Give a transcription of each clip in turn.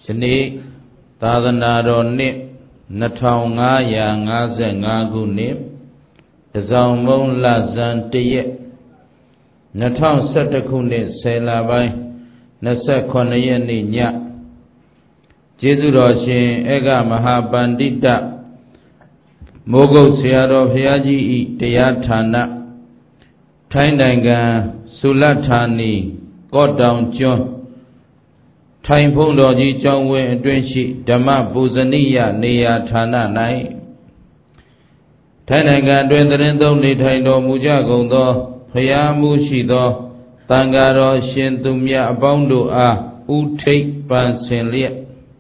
ယနေ့သာသနာတော်နှစ်2555ခုနှစ်တစောင်းမုံလဇန်တရက်2011ခုနှစ်10လပိုင်း28ရက်နေ့ညကျေးဇူးတော်ရှင်ဧကမဟာပန္တိတမိုးကုတ်ဆရာတော်ဘုရားကြီးဤတရားဌာနထိုင်းနိုင်ငံဆုလတ်ဌာနီကော့တောင်ကျွန်းထိုင်ဖုံးတော်ကြီးကျောင်းဝင်းအတွင်းရှိဓမ္မပူဇနိယနေရာဌာန၌ထိုင်းနိုင်ငံအတွင်းသတင်းသုံးနေထိုင်တော်မူကြကုန်သောဘုရားမှုရှိသောသံဃာတော်ရှင်သူမြတ်အပေါင်းတို့အားဥထိပ်ပန်ဆင်လျက်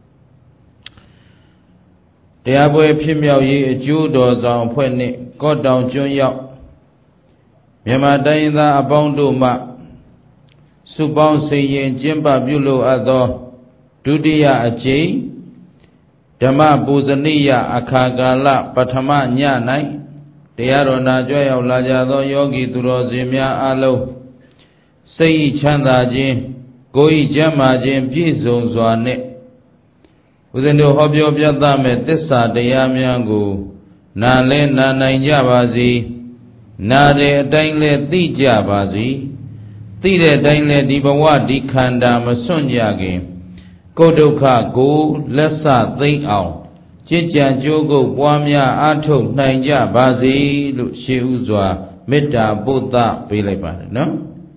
တရားပွဲဖြစ်မြောက်ရေးအကျိုးတော်ဆောင်အဖွဲ့နှင့်ကော့တောင်ကျွန်းရောက်မြန်မာတိုင်းသားအပေါင်းတို့မှစုပေါင်းစိတ်ရင်ကျင်းပပြုလုပ်အပ်သောဒုတိယအကြိမ်ဓမ္မပူဇနိယအခါကာလပထမည၌တရားတော်နာကြွရောက်လာကြသောယောဂီသူတော်စင်များအားလုံးစိတ်ချမ်းသာခြင်းကိုယ်ကျန်းမာခြင်းပြည့်စုံစွာနှင့်ဦးဇင်းတို့ဟောပြောပြသမဲ့သစ္စာတရားများကိုနာလဲနာနိုင်ကြပါစေနာတဲ့အတိုင်းလဲသိကြပါစေသိတဲ့အတိုင်းလဲဒီဘဝဒီခန္ဓာမစွန့်ကြခင်ကိုယ်ဒုက္ခကိုလက်ဆသိမ့်အောင်ကြည်ကြံကြိုးကုပ်ပွားများအားထုတ်နိုင်ကြပါစေလို့ရှေးဥစွာမေတ္တာပို့သပေးလိုက်ပါတယ်နော်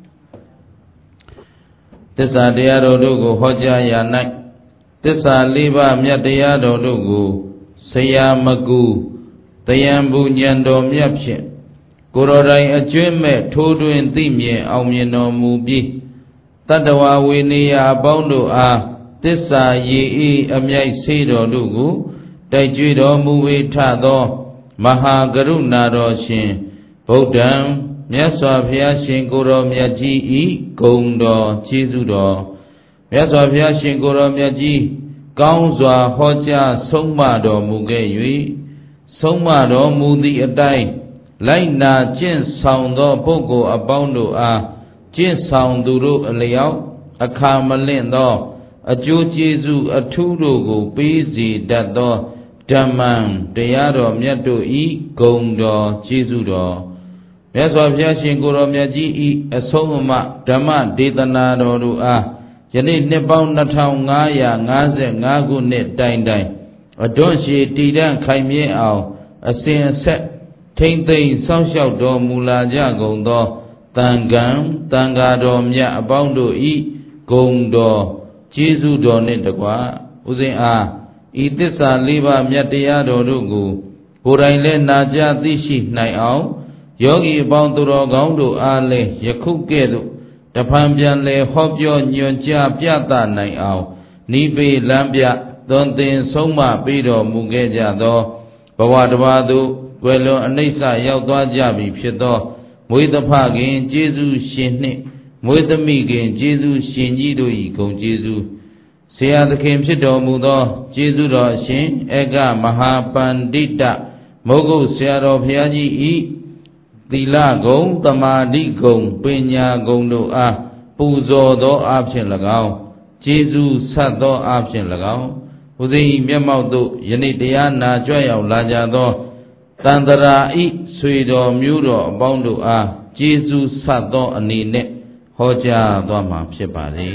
သစ္စာတရားတော်တို့ကိုဟောကြားရာ၌သစ္စာလေးပါးမြတ်တရားတော်တို့ကိုဆရာမကူတယံဘူဉဏ်တော်မြတ်ဖြင့်ကိုယ်တော်တိုင်အကျွင့်မဲ့ထိုးတွင်သိမြင်အောင်မြင်တော်မူပြီးတတ္တဝါဝေနေယအပေါင်းတို့အားသစ္စာရေဤအမြိုက်ဆေးတော်တို့ကိုတိုက်ကြွတော်မူဝေထသောမဟာကရုဏာတော်ရှင်ဗုဒ္ဓံမြတ်စွာဘုရားရှင်ကိုယ်တော်မြတ်ကြီးဤဂုဏ်တော်ကျေးဇူးတော်မြတ်စွာဘုရားရှင်ကိုယ်တော်မြတ်ကြီးကောင်းစွာဟောကြားဆုံးမတော်မူခဲ့၍ဆုံးမတော်မူသည့်အတိုင်းလိုက်နာကျင့်ဆောင်သောပုဂ္ဂိုလ်အပေါင်းတို့အားကျင့်ဆောင်သူတို့အလျောက်အခါမလင့်သောအကျိုးကျေးဇူးအထူးတို့ကိုပေးစေတတ်သောဓမ္မံတရားတော်မြတ်တို့ဤဂုဏ်တော်ကျေးဇူးတော်မြတ်စွာဘုရားရှင်ကိုယ်တော်မြတ်ကြီးဤအဆုံးအမဓမ္မဒေသနာတော်တို့အားယနေ့နှစ်ပေါင်း2555ခုနှစ်တိုင်တိုင်အတွန်းရှည်တည်တံ့ခိုင်မြဲအောင်အစဉ်အဆက်ထိမ့်သိမ့်စောင့်ရှောက်တော်မူလာကြကုန်သောတန်ခမ်းတန်ဃာတော်မြတ်အပေါင်းတို့ဤဂုဏ်တော်ကျေးဇူးတော်နှင့်တကားဥစဉ်အားဤသစ္စာလေးပါးမြတ်တရားတော်တို့ကိုကိုယ်တိုင်လည်းနာကြားသိရှိနိုင်အောင်ယောဂီအပေါင်းသူတော်ကောင်းတို့အားလည်းယခုကဲ့သို့တဖန်ပြန်လဲဟောပြောညွှန်ကြားပြသနိုင်အောင်နိဗ္ဗေလမ်းပြသွန်သင်ဆုံးမပေးတော်မူခဲ့ကြသောဘဝတစ်ပါးသို့ွယ်လွန်အနိစ္စရောက်သွားကြပြီဖြစ်သောမွေးသဖခင်ကျေးဇူးရှင်နှင့်မွေးသမီးခင်ကျေးဇူးရှင်ကြီးတို့၏ဂုဏ်ကျေးဇူးဆရာသခင်ဖြစ်တော်မူသောကျေးဇူးတော်အရှင်ဧကမဟာပန္တိတမိုးကုတ်ဆရာတော်ဘုရားကြီးဤသီလဂုဏ်သမာဓိဂုဏ်ပညာဂုဏ်တို့အားပူဇော်သောအဖြစ်၎င်းကျေးဇူးဆက်သောအဖြစ်၎င်းဥသိမျက်မှောက်သို့ယနေ့တရားနာကြွရောက်လာကြသောတန္တရာဤဆွေတော်မျိုးတော်အပေါင်းတို့အားကျေးဇူးဆက်သောအနေနဲ့ဟောကြားသွားမှာဖြစ်ပါလေ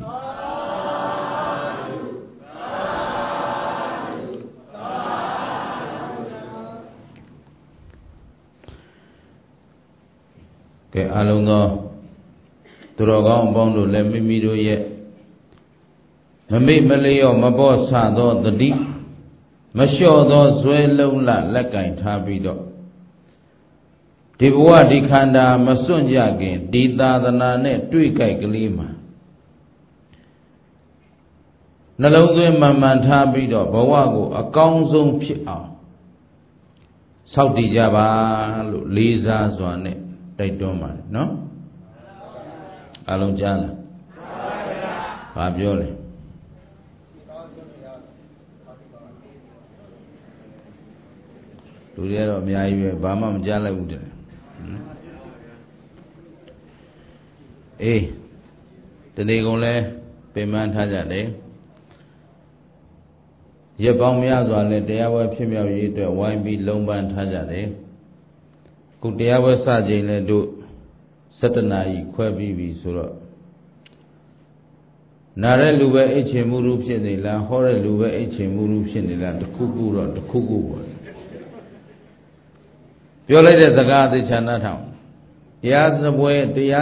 ကဲအလုံးသောသူတော်ကောင်းအပေါင်းတို့လည်းမိမိတို့ရဲ့မမေ့မလျော့မပေါ့ဆသောတတိမလျှော့သောဇွဲလုံးလလက်ကင်ထားပြီးတော့ဒီဘဝဒီခန္ဓာမစွန့်ကြခင်ဒီသာသနာနဲ့တွေ့ကြိုက်ကလေးမှာနှလုံးသွင်းမှန်မှန်ထားပြီးတော့ဘဝကိုအကောင်းဆုံးဖြစ်အောင်စောင့်တည်ကြပါလို့လေးစားစွာနဲ့တိုက်တွန်းပါတယ်နော်အလုံးကြားလားဘာပြောလဲလူတွေကတော့အများကြီးပဲဘာမှမကြားလိုက်ဘူးတဲ့အေးတနေ့ကုန်လဲပင်ပန်းထားကြတယ်ရက်ပေါင်းများစွာနဲ့တရားပွဲဖြစ်မြောက်ရေးအတွက်ဝိုင်းပြီးလုံးပန်းထားကြတယ်ခုတရားပွဲစချိန်လည်းတို့17 နာရီခွဲပြီးပြီဆိုတော့နားတဲ့လူပဲအိတ်ချင်မှုရူဖြစ်နေလားဟောတဲ့လူပဲအိတ်ချင်မှုရူဖြစ်နေလားတခုခုတော့တခုခုပေါ့ပြောလိုက်တဲ့စကားသိချာနားထောင်တရားတပွဲ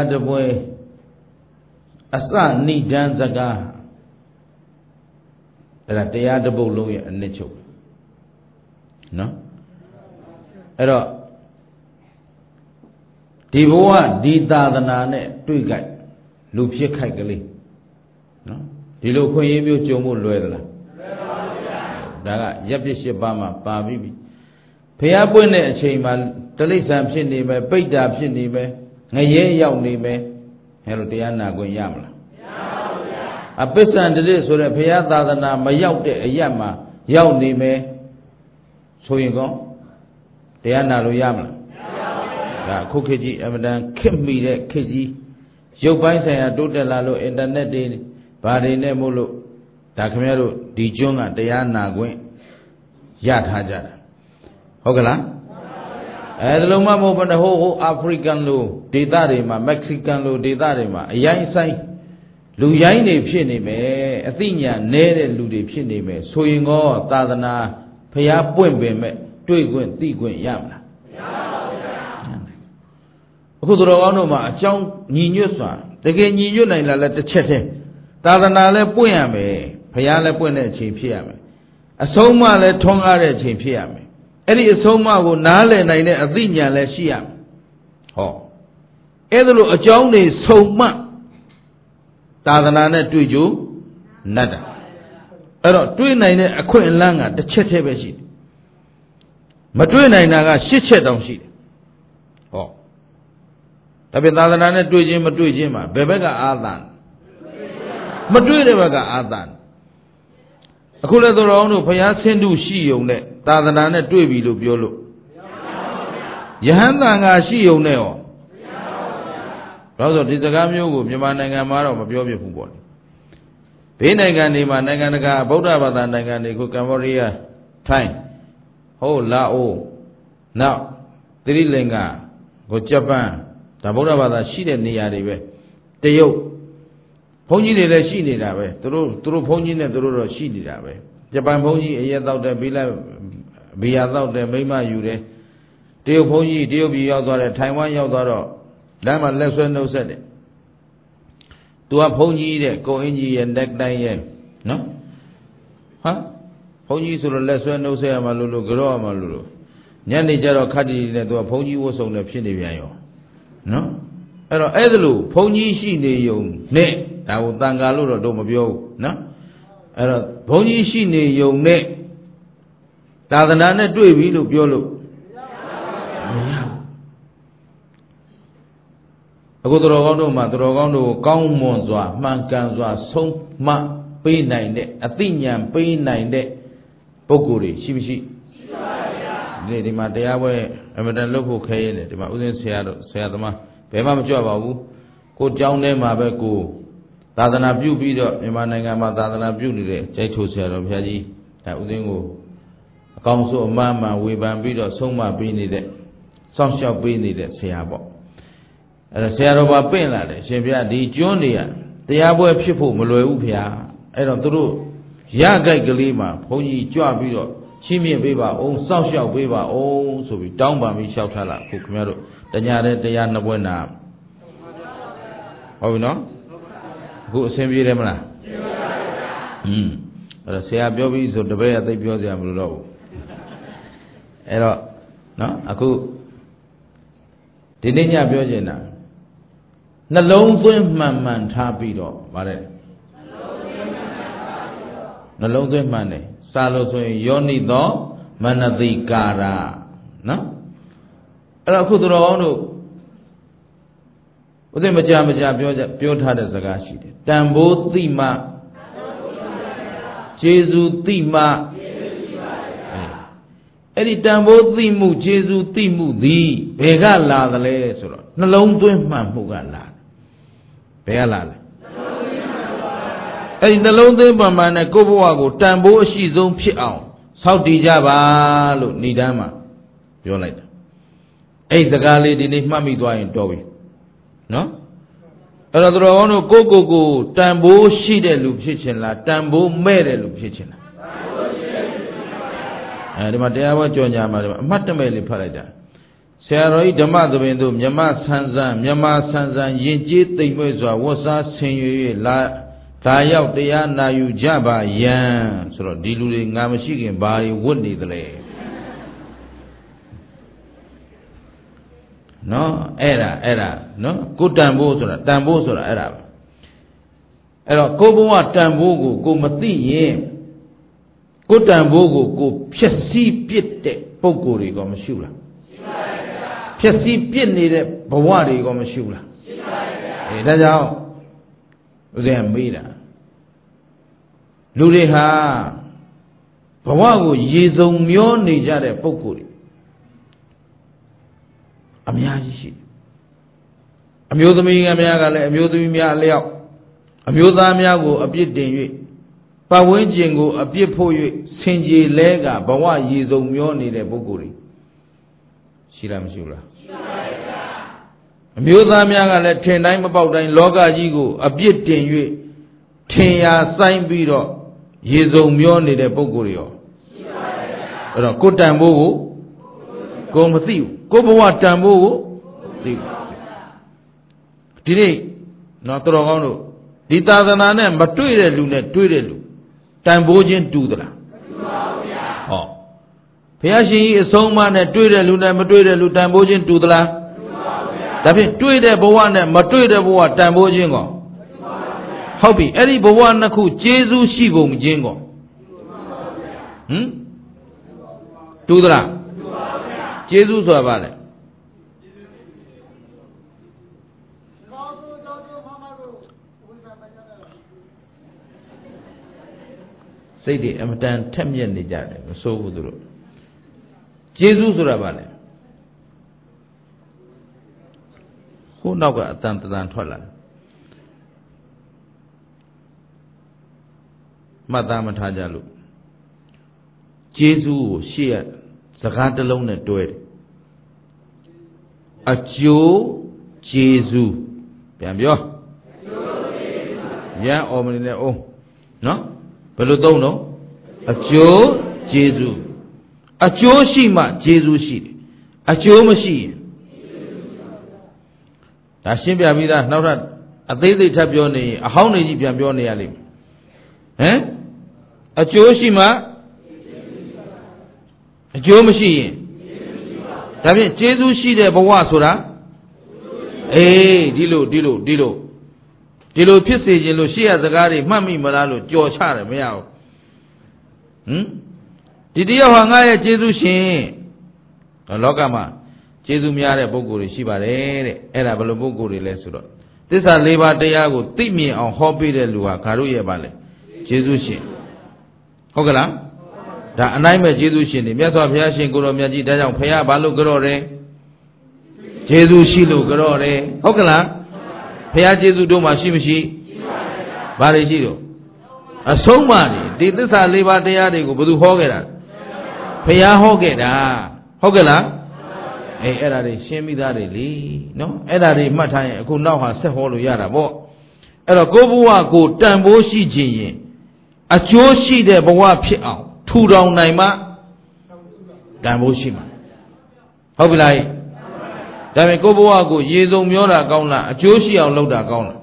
အစနိဒန်းစကားအဲ့ဒါတရားတစ်ပုဒ်လုံးရဲ့အနှစ်ချုပ်နော်အဲ့တော့ဒီဘဝဒီသာသနာနဲ့တွေ့ကြလူဖြစ်ခိုက်ကလေးနော်ဒီလိုခွင့်ရမျိုးကြုံဖို့လွယ်သလားလွယ်ပါဘူးဗျာဒါကရပ်ပြစ်8ပါးမှာပါပြီးပြီဖျားပွင့်တဲ့အချိန်မှာတိရစ္ဆာန်ဖြစ်နေမယ်ပိဋ္ဌာဖြစ်နေမယ်ငရဲရောက်နေမယ်အဲလိုတရားနာခွင့်ရမလားမရပါဘူးဗျာအပစ္စံတည်းဆိုတဲ့ဘုရားသာသနာမရောက်တဲ့အရက်မှာရောက်နေမယ်ဆိုရင်ကောတရားနာလို့ရမလားမရပါဘူးဗျာဒါအခုခေတ်ကြီးအမှန်တန်ခက်မိတဲ့ခေတ်ကြီးရုပ်ပိုင်းဆိုင်ရာတိုးတက်လာလို့အင်တာနက်တွေဘာတွေနဲ့မို့လို့ဒါခင်ဗျားတို့ဒီကျွန်းကတရားနာခွင့်ရထားကြတာဟုတ်ကလားအဲဒါလုံးမမဟုတ်ဘဲဟိုအာဖရိကန်လိုဒေသတွေမှာမက္ကဆီကန်လိုဒေသတွေမှာအရိုင်းဆိုင်လူရိုင်းတွေဖြစ်နေမယ်အသိဉာဏ်နည်းတဲ့လူတွေဖြစ်နေမယ်ဆိုရင်ကောသာသနာဖျားပွင့်ပင်မဲ့တွေ့ခွင့်သိခွင့်ရမလားမရပါဘူးဗျာအခုတော်ကောင်းတို့မှာအကြောင်းညီညွတ်စွာတကယ်ညီညွတ်နိုင်လာလဲတစ်ချက်တည်းသာသနာလဲပွင့်ရမယ်ဖျားလဲပွင့်တဲ့အချိန်ဖြစ်ရမယ်အဆုံးအမလဲထွန်းကားတဲ့အချိန်ဖြစ်ရမယ်အဲ့ဒီအဆုံးအမကိုနားလည်နိုင်တဲ့အသိဉာဏ်လည်းရှိရမယ်ဟောအဲ့ဒါလို့အကြောင်းတွေစုံမှသာသနာနဲ့တွေ့ကြနတ်တာအဲ့တော့တွေ့နိုင်တဲ့အခွင့်အလမ်းကတစ်ချက်တည်းပဲရှိတယ်မတွေ့နိုင်တာက8ချက်တောင်ရှိတယ်ဟောဒါပြန်သာသနာနဲ့တွေ့ခြင်းမတွေ့ခြင်းမှာဘယ်ဘက်ကအာသန်မတွေ့တဲ့ဘက်ကအာသန်အခုလည်းတော်တော်တို့ဘုရားဆင်းတုရှိုံနဲ့သာသနာနဲ့တွေ့ပြီလို့ပြောလို့ယဟန်တန်ကရှိုံနဲ့ရောဘာလို့ဆိုဒီစကားမျိုးကိုမြန်မာနိုင်ငံမှာတော့မပြောပြဘူးပေါ့ဘေးနိုင်ငံတွေမှာနိုင်ငံတကာဗုဒ္ဓဘာသာနိုင်ငံတွေကိုကမ္ဘောဒီးယားထိုင်းဟုတ်လာအိုနောက်သီရိလင်္ကာကိုဂျပန်ဒါဗုဒ္ဓဘာသာရှိတဲ့နေရာတွေပဲတရုတ်ဘုန်းကြီးတွေလည်းရှိနေတာပဲသူတို့ဘုန်းကြီးနဲ့သူတို့တော့ရှိနေတာပဲဂျပန်ဘုန်းကြီးအရက်တောက်တယ်ဘီယာတောက်တယ်မိမယူတယ်တရုတ်ဘုန်းကြီးတရုတ်ပြည်ရောက်သွားတယ်ထိုင်ဝမ်ရောက်သွားတော့လမ်းမှာလက်ဆွဲနှုတ်ဆက်တယ်သူကဘုန်းကြီးတဲ့ကိုအင်းကြီးရဲ့neck tieရဲ့နော်ဟာဘုန်းကြီးဆိုတော့လက်ဆွဲနှုတ်ဆက်ရမှာလို့ကြော့ရမှာလို့ညနေကျတော့ခတ်တီနဲ့သူကဘုန်းကြီးဝတ်စုံနဲ့ဖြစ်နေပြန်ရောနော်အဲ့တော့အဲ့ဒါလို့ဘုန်းကြီးရှိနေယုံနဲ့ဒါကိုတန်ခါလို့တော့တို့မပြောဘူးနော်အဲ့တော့ဘုန်းကြီးရှိနေယုံနဲ့သာသနာနဲ့တွေ့ပြီလို့ပြောလို့မရဘူးအခုတော်ကောင်းတို့မှာတော်ကောင်းတို့ကိုကောင်းမွန်စွာမှန်ကန်စွာဆုံးမပေးနိုင်တဲ့အသိဉာဏ်ပေးနိုင်တဲ့ပုဂ္ဂိုလ်တွေရှိမရှိရှိပါဗျာဒီမှာတရားပွဲအမတန်လုပ်ဖို့ခဲရဲတယ်ဒီမှာဥစဉ်ဆရာတို့ဆရာသမားဘယ်မှမကြွပါဘူးကိုကျောင်းထဲမှာပဲကိုသာသနာပြုပြီးတော့မြန်မာနိုင်ငံမှာသာသနာပြုနေတဲ့ကျိုက်ထိုဆရာတော်ဘုရားကြီးဒါဥစဉ်ကိုအကောင်းဆုံးအမှန်မှန်ဝေဖန်ပြီးတော့ဆုံးမပေးနေတဲ့စောင့်ရှောက်ပေးနေတဲ့ဆရာပေါ့အဲ့ဒါဆရာတော်ဘာပင့်လာတယ်ရှင်ဘုရားဒီကျွန်းတွေကတရားပွဲဖြစ်ဖို့မလွယ်ဘူးဗျာအဲ့တော့သူတို့ရကြိုက်ကလေးမှာဘုန်းကြီးကြွပြီးတော့ချင်းမြင့်ပေးပါအောင်စောင့်ရှောက်ပေးပါအောင်ဆိုပြီးတောင်းပန်ပြီးလျှောက်ထားလာခုခင်ဗျားတို့တညာတဲ့တရားနှစ်ပွဲနာဟုတ်ပြီနော်အခုအဆင်ပြေတယ်မလားပြေပါပါဗျာအဲ့တော့ဆရာပြောပြီးဆိုတပည့်ကသိပြောစရာမလိုတော့ဘူးအဲ့တော့နော်အခုဒီနေ့ညပြောချင်တာနှလုံးသွင်းမှန်မှန်ထားပြီးတော့ဗါတဲ့နှလုံးသွင်းမှန်တယ်စာလို့ဆိုရင်ယောနိသောမနတိကာရနော်အဲ့တော့အခုသူတော်ကောင်းတို့ဥစဉ်မကြပြောထားတဲ့စကားရှိတယ်တန်ဖိုးသိမှကျေးဇူးသိမှအဲ့ဒီတန်ဖိုးသိမှုကျေးဇူးသိမှုသည်ဘယ်ကလာသလဲဆိုတော့နှလုံးသွင်းမှန်မှုကလာဘယ်ကလာလဲအဲ့ဒီနှလုံးသွင်းပန်ပန်နဲ့ကိုယ့်ဘဝကိုတန်ဖိုးအရှိဆုံးဖြစ်အောင်ဆောက်တည်ကြပါလို့ဏိဒန်းမှာပြောလိုက်တာအဲ့ဒီစကားလေးဒီနေ့မှတ်မိသွားရင်တော်ပြီနော်အဲ့တော့တော်ကောင်းတို့ကိုတန်ဖိုးရှိတဲ့လူဖြစ်ချင်လားတန်ဖိုးမဲ့တဲ့လူဖြစ်ချင်လားအဲဒီမှာတရားဘောကြော်ညာမှာအမှတ်တမဲ့လေးဖတ်လိုက်တာဆရာတော်ကြီးဓမ္မသဘင်တို့မြမဆန်းဆန်းယဉ်ကျေးသိမ့်မွေ့စွာဝတ်စားဆင်ရွ၍လာရောက်တရားနာယူကြပါယံဆိုတော့ဒီလူတွေငါမရှိခင်ဘာတွေဝတ်နေသလဲနော်အဲ့ဒါနော်ကိုတန်ဖိုးဆိုတာတန်ဖိုးဆိုတာအဲ့ဒါပဲအဲ့တော့ကိုဘဝတန်ဖိုးကိုမသိရင်ကိုတန်ဖိုးကိုဖြက်စီးပစ်တဲ့ပုံကိုယ်တွေကမရှိဘူးလားရှိပါရဲ့ဗျာဖြက်စီးပစ်နေတဲ့ဘဝတွေကမရှိဘူးလားရှိပါရဲ့ဗျာဒါကြောင့်ဦးဇင်းကမေးတာလူတွေဟာဘဝကိုရေစုံမျောနေကြတဲ့ပုံကိုယ်တွေအများကြီးရှိအမျိုးသမီးများကလည်းအမျိုးသမီးများအလျောက်အမျိုးသားများကိုအပြစ်တင်၍ပတ်ဝန်းကျင်ကိုအပြစ်ဖို့၍ဆင်ခြေလဲကဘဝရည်စုံမျောနေတဲ့ပုဂ္ဂိုလ်တွေရှိလားမရှိဘူးလားရှိပါရဲ့ဗျာအမျိုးသားများကလည်းထင်တိုင်းမပေါက်တိုင်းလောကကြီးကိုအပြစ်တင်၍ထင်ရာစိုင်းပြီးတော့ရည်စုံမျောနေတဲ့ပုဂ္ဂိုလ်တွေရောရှိပါရဲ့ဗျာအဲ့တော့ကိုတန်ဖိုးကိုမသိဘူးကိုဘဝတန်ဖိုးကိုသိဘူးဒီနေ့နော်တော်ကောင်းတို့ဒီသာသနာနဲ့မတွေ့တဲ့လူနဲ့တွေ့တဲ့လူတန်ဖိုးချင်းတူသလားမတူပါဘူးဗျာဟောဘုရားရှင်ကြီးအဆုံးအမနဲ့တွေ့တဲ့လူနဲ့မတွေ့တဲ့လူတန်ဖိုးချင်းတူသလားမတူပါဘူးဗျာဒါဖြင့်တွေ့တဲ့ဘဝနဲ့မတွေ့တဲ့ဘဝတန်ဖိုးချင်းကောမတူပါဘူးဗျာဟုတ်ပြီအဲ့ဒီဘဝနှစ်ခုကျေးဇူးရှိပုံချင်းကောမတူပါဘူးဗျာတူသလားမတူပါဘူးဗျာကျေးဇူးဆိုတာဘာလဲစိတ်တွေအမတန်ထက်မြက်နေကြတယ်မဆိုးဘူးသူတို့ကျေးဇူးဆိုတာဘာလဲဟိုနောက်ကအတန်ထွက်လာမှတ်သားမထားကြလို့ကျေးဇူးကိုရှေ့ရစကားတစ်လုံးနဲ့တွဲတယ်အကျိုးကျေးဇူးပြန်ပြောအကျိုးကျေးဇူးရန်အော်မနေနဲ့အောင်နော်ဘယ်လိုသုံးတော့အကျိုးကျေးဇူးအကျိုးရှိမှကျေးဇူးရှိတယ်အကျိုးမရှိရင်ဒါရှင်းပြပြီးသားနောက်ထပ်အသေးစိတ်ထပ်ပြောနေရင်အဟောင်းနေကြီးပြန်ပြောနေရလိမ့်မယ်ဟမ်အကျိုးရှိမှအကျိုးမရှိရင်ဒါဖြင့်ကျေးဇူးရှိတဲ့ဘဝဆိုတာအေးဒီလိုဖြစ်စေခြင်းလို့ရှေ့ရစကားတွေမှတ်မိမလားလို့ကြော်ချတယ်မရဘူးဒီတရားဟာငါရဲ့ကျေးဇူးရှင်လောကမှာကျေးဇူးများတဲ့ပုဂ္ဂိုလ်တွေရှိပါတယ်တဲ့အဲ့ဒါဘယ်လိုပုဂ္ဂိုလ်တွေလဲဆိုတော့သစ္စာ၄ပါးတရားကိုသိမြင်အောင်ဟောပေးတဲ့လူဟာငါတို့ရဲ့ပါလေကျေးဇူးရှင်ဟုတ်ကလားဒါအနိုင်မဲ့ကျေးဇူးရှင်တွေမြတ်စွာဘုရားရှင်ကိုတော်မြတ်ကြီးဒါကြောင့်ဘုရားဘာလို့ကြော့တယ်ကျေးဇူးရှိလို့ကြော့တယ်ဟုတ်ကလားဘုရားကျေးဇူးတို့မှာရှိမရှိဘာတွေရှိတော့အဆုံးအမတွေဒီသစ္စာ၄ပါးတရားတွေကိုဘယ်သူဟောခဲ့တာဘုရားဟောခဲ့တာဟုတ်ကဲ့လားအေးအဲ့ဒါတွေရှင်းပြီးသားတွေလीနော်အဲ့ဒါတွေမှတ်ထားရင်အခုနောက်ဟာဆက်ဟောလို့ရတာပေါ့အဲ့တော့ကိုဘဝကိုတန်ဖိုးရှိခြင်းရင်အကျိုးရှိတဲ့ဘဝဖြစ်အောင်ထူထောင်နိုင်မှတန်ဖိုးရှိမှာဟုတ်ပြီလားဒါပေမဲ့ကိုဘဝကိုရေစုံမျောတာကောင်းလားအကျိုးရှိအောင်လုပ်တာကောင်းလား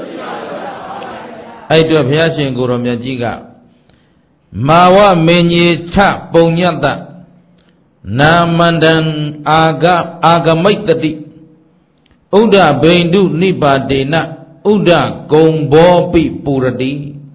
အဲ့တော့ဘုရားရှင်ကိုရောမြတ်ကြီးကမာဝမင်းကြီးထပုံညတ္တနာမန္တံအာဂမိတ်တတိဥဒ္ဒဘိန္ဒုနိပါတေနဥဒ္ဒဂုံဘောပိပူရတိ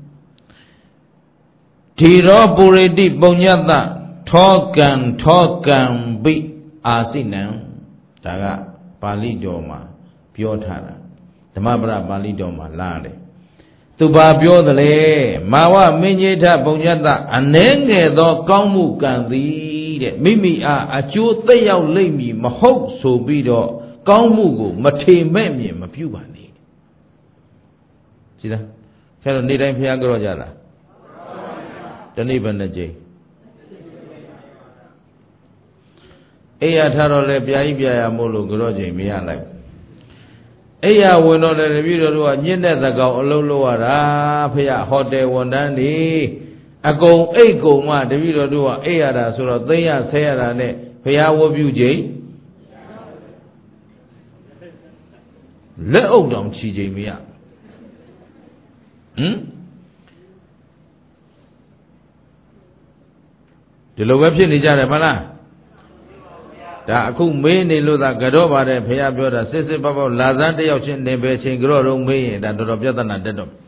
ဓီရောပုရိတိပုံညတ္တထောကံပိအာစိနံဒါကပါဠိတော်မှာပြောထားတာဓမ္မပဒပါဠိတော်မှာလာတယ်သူဘာပြောသလဲမာဝမင်းကြီးထပုံညတ္တအနှဲငယ်သောကောင်းမှုကံသည်တဲ့မိမိအားအကျိုးသက်ရောက်လိမ့်မည်မဟုတ်ဆိုပြီးတော့ကောင်းမှုကိုမထေမဲ့မြင်မပြုပါနဲ့ကြည်လား Thế là đi đây phía gro ra là cho nên vấn đề gì ấy thà rồi bia mua lúa gro gì mới ăn lại ấy quên rồi để biết rồi nhìn thấy ta câu lâu lâu ra phía hotel quần đan đi công ấy công mà để biết rồi ấy là số rồi thấy xe là này phía vô biểu gì lỡ ông đồng chí gì mới ănဒီလိုပဲဖြစ်နေကြတယ်မလားဒါအခုမေးနေလို့သာကြောပါတယ်ဖေရပြောတာစစ်စစ်ပေါက်လာစမ်းတယောက်ချင်းနေပဲချင်းကြောတော့မေးရင်ဒါတော်တော်ပြဿနာတက်တော့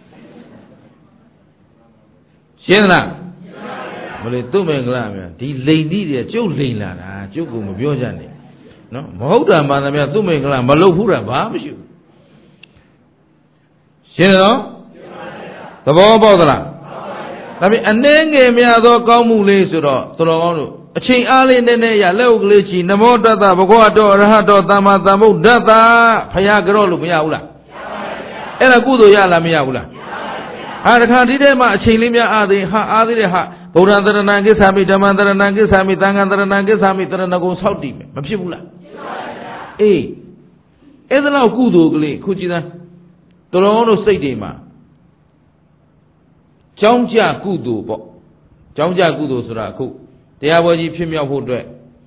ရှင်းလားမလို့သူ့မင်္ဂလာများဒီလိန်ကြီးတွေကျုပ်လိန်လာတာကျုပ်ကမပြောကြနဲ့နော်မဟုတ်တာမှန်တယ်ဗျသူ့မင်္ဂလာမလုပ်ဘူးတာဘာမှမရှိဘူးရှင်းတော့သဘောပေါက်သလားဒါပေမဲ့အနေငယ်များသောကောင်းမှုလေးဆိုတော့သူတော်ကောင်းတို့အချိန်အားလေးနဲ့နဲ့ရလက်ဥကလေးချီနမောတတ္တဘဂဝတောအရဟတောသမ္မာသမ္ဗုဒ္ဓတ္တဖယားကြောလို့မရဘူးလားအဲ့ဒါကုသိုလ်ရလားမရဘူးလားဟာတခါဒီထဲမှာအချိန်လေးများအားသေးဟာအားသေးတဲ့ဟာဗုဒ္ဓံတရဏံကိစ္ဆာမိဓမ္မံတရဏံကိစ္ဆာမိသံဃံတရဏံကိစ္ဆာမိတရဏဂုံဆောက်တည်မယ်မဖြစ်ဘူးလားအေးအဲ့ဒါလောက်ကုသိုလ်ကလေးခုကြည့်သားသူတော်ကောင်းတို့စိတ်တွေမှာကျောင်းကြကုသိုလ်ပေါ့ကျောင်းကြကုသိုလ်ဆိုတာအခုတရားပွဲကြီးဖြစ်မြောက်ဖို့အတွက်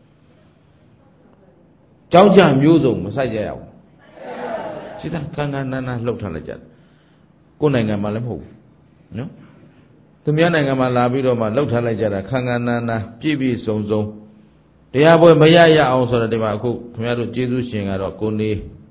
ကျောင်းကြမျိုးစုံမဆိုင်ကြရဘူးစိတ်ကန်းကန်းနာနာလှုပ်ထားလိုက်ကြတယ်ကိုယ်နိုင်ငံမှာလည်းမဟုတ်ဘူးနော်သူများနိုင်ငံမှာလာပြီးတော့မှလှုပ်ထားလိုက်ကြတာခန်းကန်းနာနာပြည့်ပြည့်စုံစုံတရားပွဲမရရအောင်ဆိုတော့ဒီမှာအခုခင်ဗျားတို့ကျေးဇူးရှင်ကတော့ကိုနေ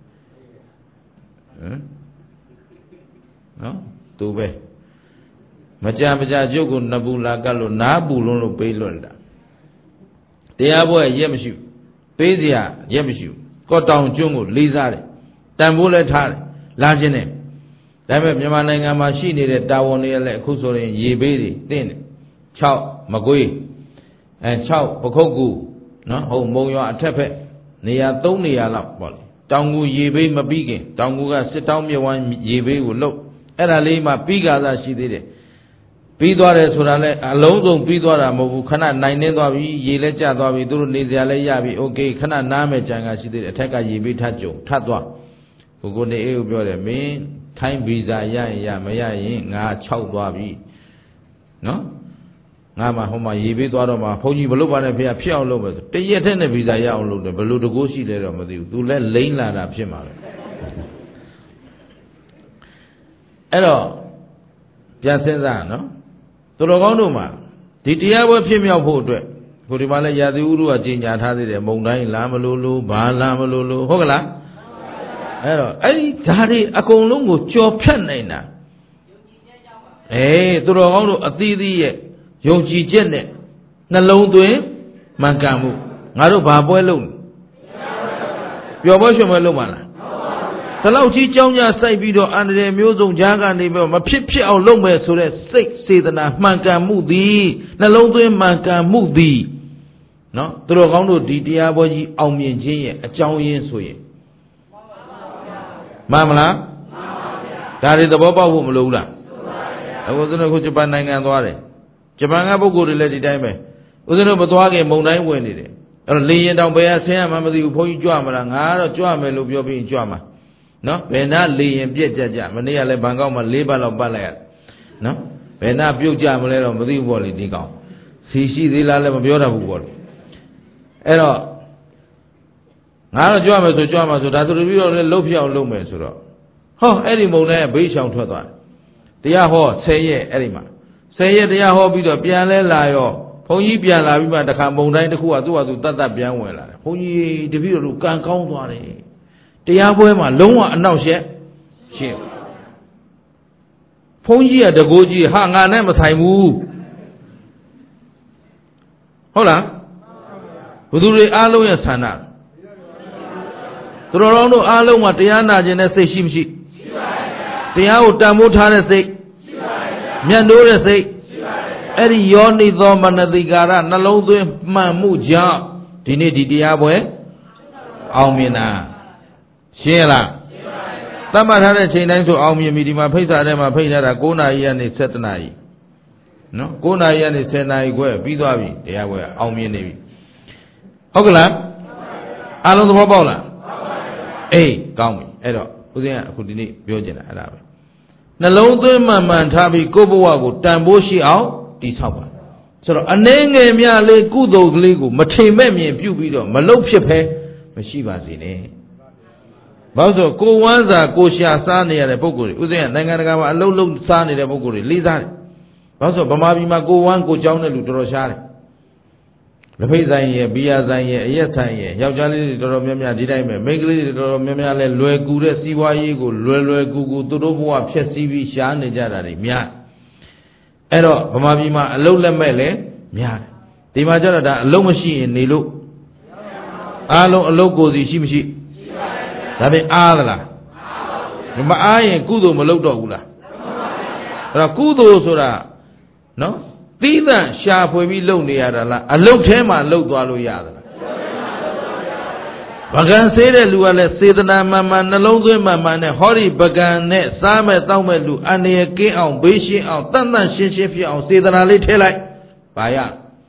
နော်သူပဲမကြကျုပ်ကိုနဘူးလာကတ်လို့နားပူလုံးလို့ပေးလွတ်တာတရားပွဲရက်မရှိဘူးပေးစရာရက်မရှိဘူးကော့တောင်ကျွန်းကိုလေးစားတယ်တန်ဖိုးလည်းထားတယ်လာခြင်းနဲ့ဒါပေမဲ့မြန်မာနိုင်ငံမှာရှိနေတဲ့တာဝန်တွေလည်းအခုဆိုရင်ရေပေးတွေတင်းတယ်6မကွေး6ပခုတ်ကူနော်ဟုတ်မုံရွာအထက်ဖက်နေရာ3နေရာလောက်ပေါ့လေတောင်ကူရေပေးမပြီးခင်တောင်ကူကစစ်တောင်းမြဝန်းရေပေးကိုလှုပ်အဲ့ဒါလေးမှပြီးကားသာရှိသေးတယ်ပြီးသွားတယ်ဆိုတာလဲအလုံးစုံပြီးသွားတာမဟုတ်ဘူးခဏနိုင်နေသွားပြီရေလဲကျသွားပြီသူတို့နေစရာလဲရပြီโอเคခဏနားမယ်ကြံကရှိသေးတယ်အထက်ကရေပေးထပ်ကြုံထပ်သွားကိုနေအေးကိုပြောတယ်မင်းထိုင်းဗီဇာရရင်ရမရရင်ငါ6သွားပြီနော်ငါမှဟိုမှာရေပေးသွားတော့မှဘုန်းကြီးဘလို့ပါနဲ့ဖေဖြစ်အောင်လုပ်မယ်တရက်တည်းနဲ့ဗီဇာရအောင်လုပ်တယ်ဘလို့တကိုးရှိလဲတော့မသိဘူးသူလဲလိမ့်လာတာဖြစ်မှာပဲအဲ့တော့ပြန်စဉ်းစားနော်သူတော်ကောင်းတို့မှာဒီတရားပွဲဖြစ်မြောက်ဖို့အတွက်ကိုဒီမှာလဲရာသီဥတုကကြီးညာထားသေးတယ်မုံတိုင်းလာမလို့လို့ဘာလာမလို့လို့ဟုတ်ကလားအဲ့တော့အဲ့ဒီဓာတ်တွေအကုန်လုံးကိုကြော်ဖြတ်နိုင်တာသူတော်ကောင်းတို့အသီးသီးရဲ့ယုံကြည်ချက်နဲ့နှလုံးသွင်းမှန်ကန်မှုငါတို့ဘာပွဲလုပ်ပျော်ပွဲရွှင်ပွဲလုပ်ပါလားဒီလောက်ကြီးကြောင်းကြစိုက်ပြီးတော့အန္တရာယ်မျိုးစုံကြားကနေပြီးမဖြစ်အောင်လုပ်မယ်ဆိုတဲ့စိတ်စေတနာမှန်ကန်မှုသည်နှလုံးသွင်းမှန်ကန်မှုသည်နော်သူတော်ကောင်းတို့ဒီတရားပွဲကြီးအောင်မြင်ခြင်းရဲ့အကြောင်းရင်းဆိုရင်မှန်မလားဒါတွေသဘောပေါက်ဖို့မလိုဘူးလားအခုကျွန်တော်ခုဂျပန်နိုင်ငံသွားတယ်ဂျပန်ကပုဂ္ဂိုလ်တွေလည်းဒီတိုင်းပဲဦးဇင်းတို့မသွားခင်မုံတိုင်းဝင်နေတယ်အဲ့တော့လေရင်တောင်ဘယ်ဆင်းရမှမသိဘူးဘုန်းကြီးကြွမလားငါကတော့ကြွမယ်လို့ပြောပြီးကြွမှာနော်ဘယ်နာလေရင်ပြက်ကြမနေ့ကလည်းဘန်ကောက်မှာ4ပတ်လောက်ပတ်လိုက်ရနော်ဘယ်နာပြုတ်ကြမလဲတော့မသိဘူးပေါ့လေဒီကောင်စီရှိသေးလားလည်းမပြောတတ်ဘူးပေါ့လေအဲ့တော့ငါတော့ကြွမယ်ဆိုကြွမှာဆိုဒါဆိုပြီးတော့လည်းလှုပ်ပြအောင်လုပ်မယ်ဆိုတော့ဟောအဲ့ဒီမုံနဲ့ဘေးချောင်ထွက်သွားတယ်တရားဟော10ရက်အဲ့ဒီမှာ10ရက်တရားဟောပြီးတော့ပြန်လဲလာရောဘုန်းကြီးပြန်လာပြီးမှတခါမုံတိုင်းတစ်ခုကသူ့ဟာသူတတ်ပြန်ဝင်လာတယ်ဘုန်းကြီးတပည့်တော်တို့ကံကောင်းသွားတယ်တရားပွဲမှာလုံးဝအနောက်ရှက်ရှင်းဘုန်းကြီးကတကိုးကြီးဟာငါနဲ့မဆိုင်ဘူးဟုတ်လားဘုသူတွေအားလုံးရဲ့ဆန္ဒသူတော်ကောင်းတို့အားလုံးမှာတရားနာခြင်းနဲ့စိတ်ရှိမရှိရှိပါဗျာတရားကိုတန်ဖိုးထားတဲ့စိတ်ရှိပါဗျာမြတ်နိုးတဲ့စိတ်ရှိပါဗျာအဲ့ဒီယောနိသောမနတိကာရနှလုံးသွင်းမှန်မှုကြောင့်ဒီနေ့ဒီတရားပွဲအောင်မြင်တာရှင်းလားရှင်းပါဗျာတတ်မှတ်ထားတဲ့ချိန်တိုင်းဆိုအောင်မြင်ပြီဒီမှာဖိတ်စာထဲမှာဖိတ်ထားတာ9နာရီကနေ7နာရီနော်9နာရီကနေ10နာရီခွဲပြီးသွားပြီတရားခွဲအောင်မြင်နေပြီဟုတ်ကလားအားလုံးသဘောပေါက်လားအေးကောင်းပြီအဲ့တော့ဦးဇင်းကအခုဒီနေ့ပြောချင်တာအဲ့ဒါပဲနှလုံးသွင်းမှန်မှန်ထားပြီးကိုယ့်ဘဝကိုတန်ဖိုးရှိအောင်တည်ဆောက်ပါဆိုတော့အနေငယ်များလေးကုသိုလ်ကလေးကိုမထိမ်မဲ့မြင်ပြုပြီးတော့မလုတ်ဖြစ်ဖဲမရှိပါစေနဲ့ဘာလို့ဆိုကိုဝမ်းစာကိုရှာစားနေရတဲ့ပုဂ္ဂိုလ်တွေဥစဉ်ကနိုင်ငံတကာမှာအလုံးလုံးစားနေတဲ့ပုဂ္ဂိုလ်တွေလေးစားတယ်ဘာလို့ဆိုဗမာပြည်မှာကိုဝမ်းကိုကြောင်းတဲ့လူတော်တော်ရှားတယ်လက်ဖိတ်ဆိုင်ရဲ့ဘီယာဆိုင်ရဲ့အရက်ဆိုင်ရဲ့ယောက်ျားလေးတွေတော်တော်များများဒီတိုင်းပဲမိန်းကလေးတွေတော်တော်များများလဲလွယ်ကူတဲ့စီးပွားရေးကိုလွယ်ကူသူတို့ဘဝဖြည့်ဆည်းပြီးရှားနေကြတာတွေများအဲ့တော့ဗမာပြည်မှာအလုံးလက်မဲ့လဲများတယ်ဒီမှာကျတော့ဒါအလုံးမရှိရင်နေလို့အားလုံးအလုံးကိုယ်စီရှိမရှိဒါဖြင့်အားသလားမအားရင်ကုသိုလ်မလုပ်တော့ဘူးလားအဲ့တော့ကုသိုလ်ဆိုတာနော်သီးသန့်ရှာဖွေပြီးလုပ်နေရတာလားအလုပ်ထဲမှာလုပ်သွားလို့ရသလားပကံဆေးတဲ့လူကလည်းစေတနာမှန်မှန်နှလုံးသွင်းမှန်မှန်နဲ့ဟောဒီပကံနဲ့စားမဲ့တောက်မဲ့လူအန္တရာယ်ကင်းအောင်ဘေးရှင်းအောင်တန်တန်ရှင်းရှင်းဖြစ်အောင်စေတနာလေးထည့်လိုက်ပါရ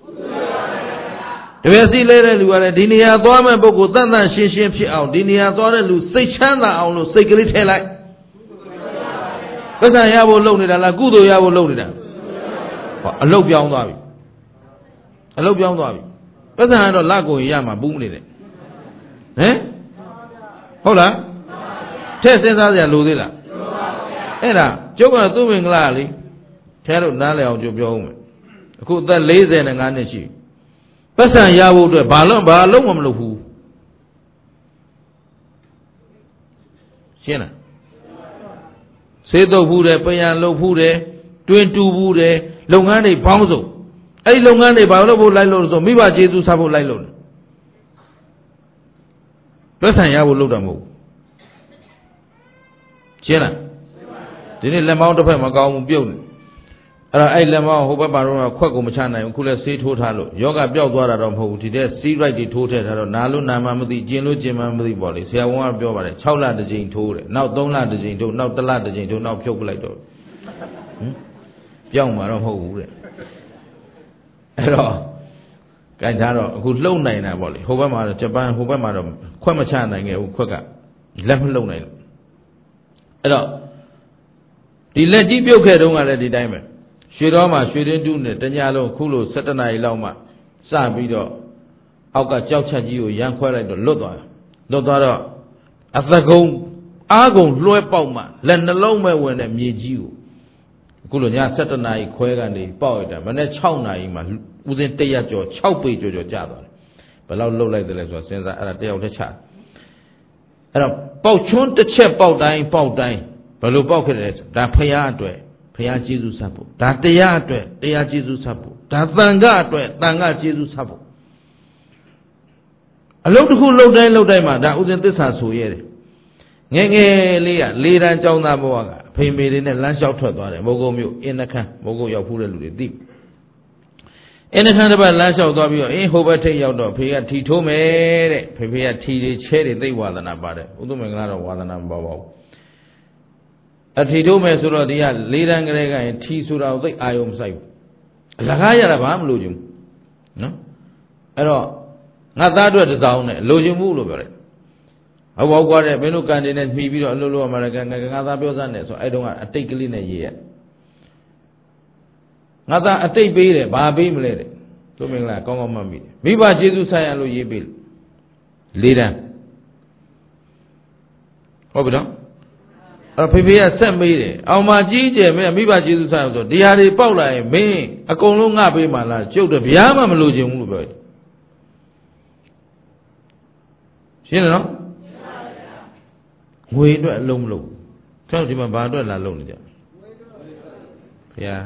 တပည့်စီလဲတဲ့လူကလည်းဒီနေရာသွားမဲ့ပုဂ္ဂိုလ်တန်တန်ရှင်းရှင်းဖြစ်အောင်ဒီနေရာသွားတဲ့လူစိတ်ချမ်းသာအောင်လို့စိတ်ကလေးထည့်လိုက်ပက္ခရဖို့လုပ်နေတာလားကုသိုလ်ရဖို့လုပ်နေတာအလုတ်ပြောင်းသွားပြီအလုတ်ပြောင်းသွားပြီပက္ခရတော့လက်ကိုရမှာဘူးမနေနဲ့ဟမ်ဟုတ်လားထည့်စဉ်းစားစရာလိုသေးလားအဲ့ဒါကျုပ်ကသူ့မင်္ဂလာလေးထဲတော့နားလည်အောင်ကျုပ်ပြောဦးမယ်အခုအသက်45နှစ်ရှိပတ်စံရဖို့အတွက်ဘာလုံးမလုပ်ဘူးရှင်းလားစေတုပ်ဘူးတယ်ပယံလုပ်ဘူးတယ်တွင်တူဘူးတယ်လုပ်ငန်းတွေပေါင်းစုံအဲ့ဒီလုပ်ငန်းတွေဘာလို့ဖို့လိုက်လို့ဆိုမိဘကျေးဇူးစားဖို့လိုက်လို့ပတ်စံရဖို့လုပ်တာမဟုတ်ဘူးရှင်းလားဒီနေ့လက်မောင်းတစ်ဖက်မကောင်းဘူးပြုတ်နေအဲ့လက်မောင်းဟိုဘက်မှာတော့ခွက်ကိုမချနိုင်ဘူးခုလဲဆေးထိုးထားလို့ယောဂပျောက်သွားတာတော့မဟုတ်ဘူးဒီတဲ့စီးရိုက်တွေထိုးထည့်ထားတော့နာလို့နာမှမသိကျင်လို့ကျင်မှမသိပေါ့လေဆရာဝန်ကပြောပါတယ်6လတစ်ကြိမ်ထိုးတယ်နောက်3လတစ်ကြိမ်ထိုးနောက်1လတစ်ကြိမ်ထိုးနောက်ဖြုတ်ပလိုက်တော့ပြောင်းမှာတော့မဟုတ်ဘူးတဲ့အဲ့တော့ကြိုက်သားတော့အခုလှုပ်နိုင်တာပေါ့လေဟိုဘက်မှာတော့ဂျပန်ဟိုဘက်မှာတော့ခွက်မချနိုင်ခဲ့ဘူးခွက်ကလက်မလှုပ်နိုင်လို့အဲ့တော့ဒီလက်ကြီးပြုတ်ခဲ့တုန်းကလည်းဒီတိုင်းပဲရွှေတော်မှာရွှေတင်းတူးနဲ့တညလုံးခုလို17နာရီလောက်မှစပြီးတော့အောက်ကကြောက်ချက်ကြီးကိုရမ်းခွဲလိုက်တော့လွတ်သွားတော့အသကုံအားကုန်လွှဲပေါက်မှလက်နှလုံးမဲ့ဝင်တဲ့မြေကြီးကိုအခုလိုည17နာရီခွဲကနေပေါက်ရတာမနေ့6နာရီမှဦးစင်း100ကျော်6ပေကျော်ကြာသွားတယ်ဘယ်လောက်လှုပ်လိုက်တယ်လဲဆိုတော့စဉ်းစားအဲ့ဒါတယောက်တည်းချအဲ့တော့ပေါက်ချွန်းတစ်ချက်ပေါက်တိုင်းဘယ်လိုပေါက်ခဲ့တယ်ဒါဖရာအတွက်ဖရာကျေးဇူးဆက်ဖို့ဒါတရားအတွက်တရားကျေးဇူးဆက်ဖို့ဒါသံဃာအတွက်သံဃာကျေးဇူးဆက်ဖို့အလုပ်တစ်ခုလုပ်တိုင်းမှာဒါဥစဉ်သစ္စာဆိုရတယ်ငယ်လေးက၄တန်းကျောင်းသားဘဝကဖေမေတွေနဲ့လမ်းလျှောက်ထွက်သွားတယ်မိုးကုတ်မြို့အင်းနှခမ်းမိုးကုတ်ရောက်ဖူးတဲ့လူတွေသိအင်းနှခမ်းတစ်ပတ်လမ်းလျှောက်သွားပြီးတော့ဟိုဘက်ထိပ်ရောက်တော့ဖေကထီထိုးမယ်တဲ့ဖေကထီတွေချဲတွေသိဝါဒနာပါတယ်ဥဒ္ဓမင်္ဂလာတော့ဝါဒနာမပါဘူးအထီထိုးမယ်ဆိုတော့ဒီက၄တန်းကလေးကရင်ထီဆိုတာကိုသိအာယုံမဆိုင်ဘူးအလကားရတာဘာမှမလိုချင်ဘူးနော်အဲ့တော့ငါသားအတွက်တစောင်းနဲ့လိုချင်မှုလို့ပြောတယ်ဟုတ်ကွာတဲ့မင်းတို့ကန်တင်နဲ့မှီပြီးတော့အလုပ်လုပ်ရမှာလည်းငါသားပြောစမ်းတယ်ဆိုအဲ့တုန်းကအတိတ်ကလေးနဲ့ရေးရငါသားအတိတ်ပေးတယ်ဘာပေးမလဲတဲ့သူမင်္ဂလာကောင်းကောင်းမှတ်မိတယ်မိဘကျေးဇူးဆိုင်ရလို့ရေးပေးလို့၄တန်းဟုတ်ပြီနော်အဲ့ဖေဖေကဆက်မေးတယ်အောင်မကြီးကျယ်မင်းမိဘကျေးဇူးဆိုင်ဆိုဒီဟာတွေပေါက်လာရင်မင်းအကုန်လုံးငါပေးမှလားကျုပ်တပြားမှမလိုချင်ဘူးလို့ပြောတယ်ရှင်းတယ်နော်ငွေအတွက်အလုံးမလုံးကျွန်တော်ဒီမှာဘာအတွက်လာလုံးနေကြဘုရား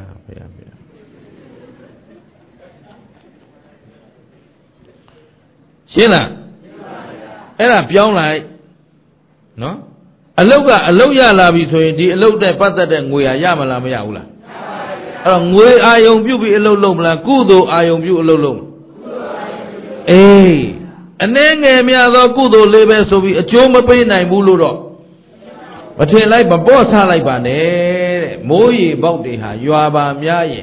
ရှင်းလားအဲ့ဒါပြောင်းလိုက်နော်အလုတ်ရလာပြီဆိုရင်ဒီအလုတ်တဲ့ပတ်သက်တဲ့ငွေရမလားမရဘူးလားအဲ့တော့ငွေအာယုံပြုတ်ပြီးအလုတ်လုံးမလားကုသိုလ်အာယုံပြုတ်အလုတ်လုံးအေးအနေငယ်များသောကုသိုလ်လေးပဲဆိုပြီးအကျိုးမပေးနိုင်ဘူးလို့တော့မထင်လိုက်မပေါ့ဆလိုက်ပါနဲ့တဲ့မိုးရေပေါက်တွေဟာရွာပါများရင်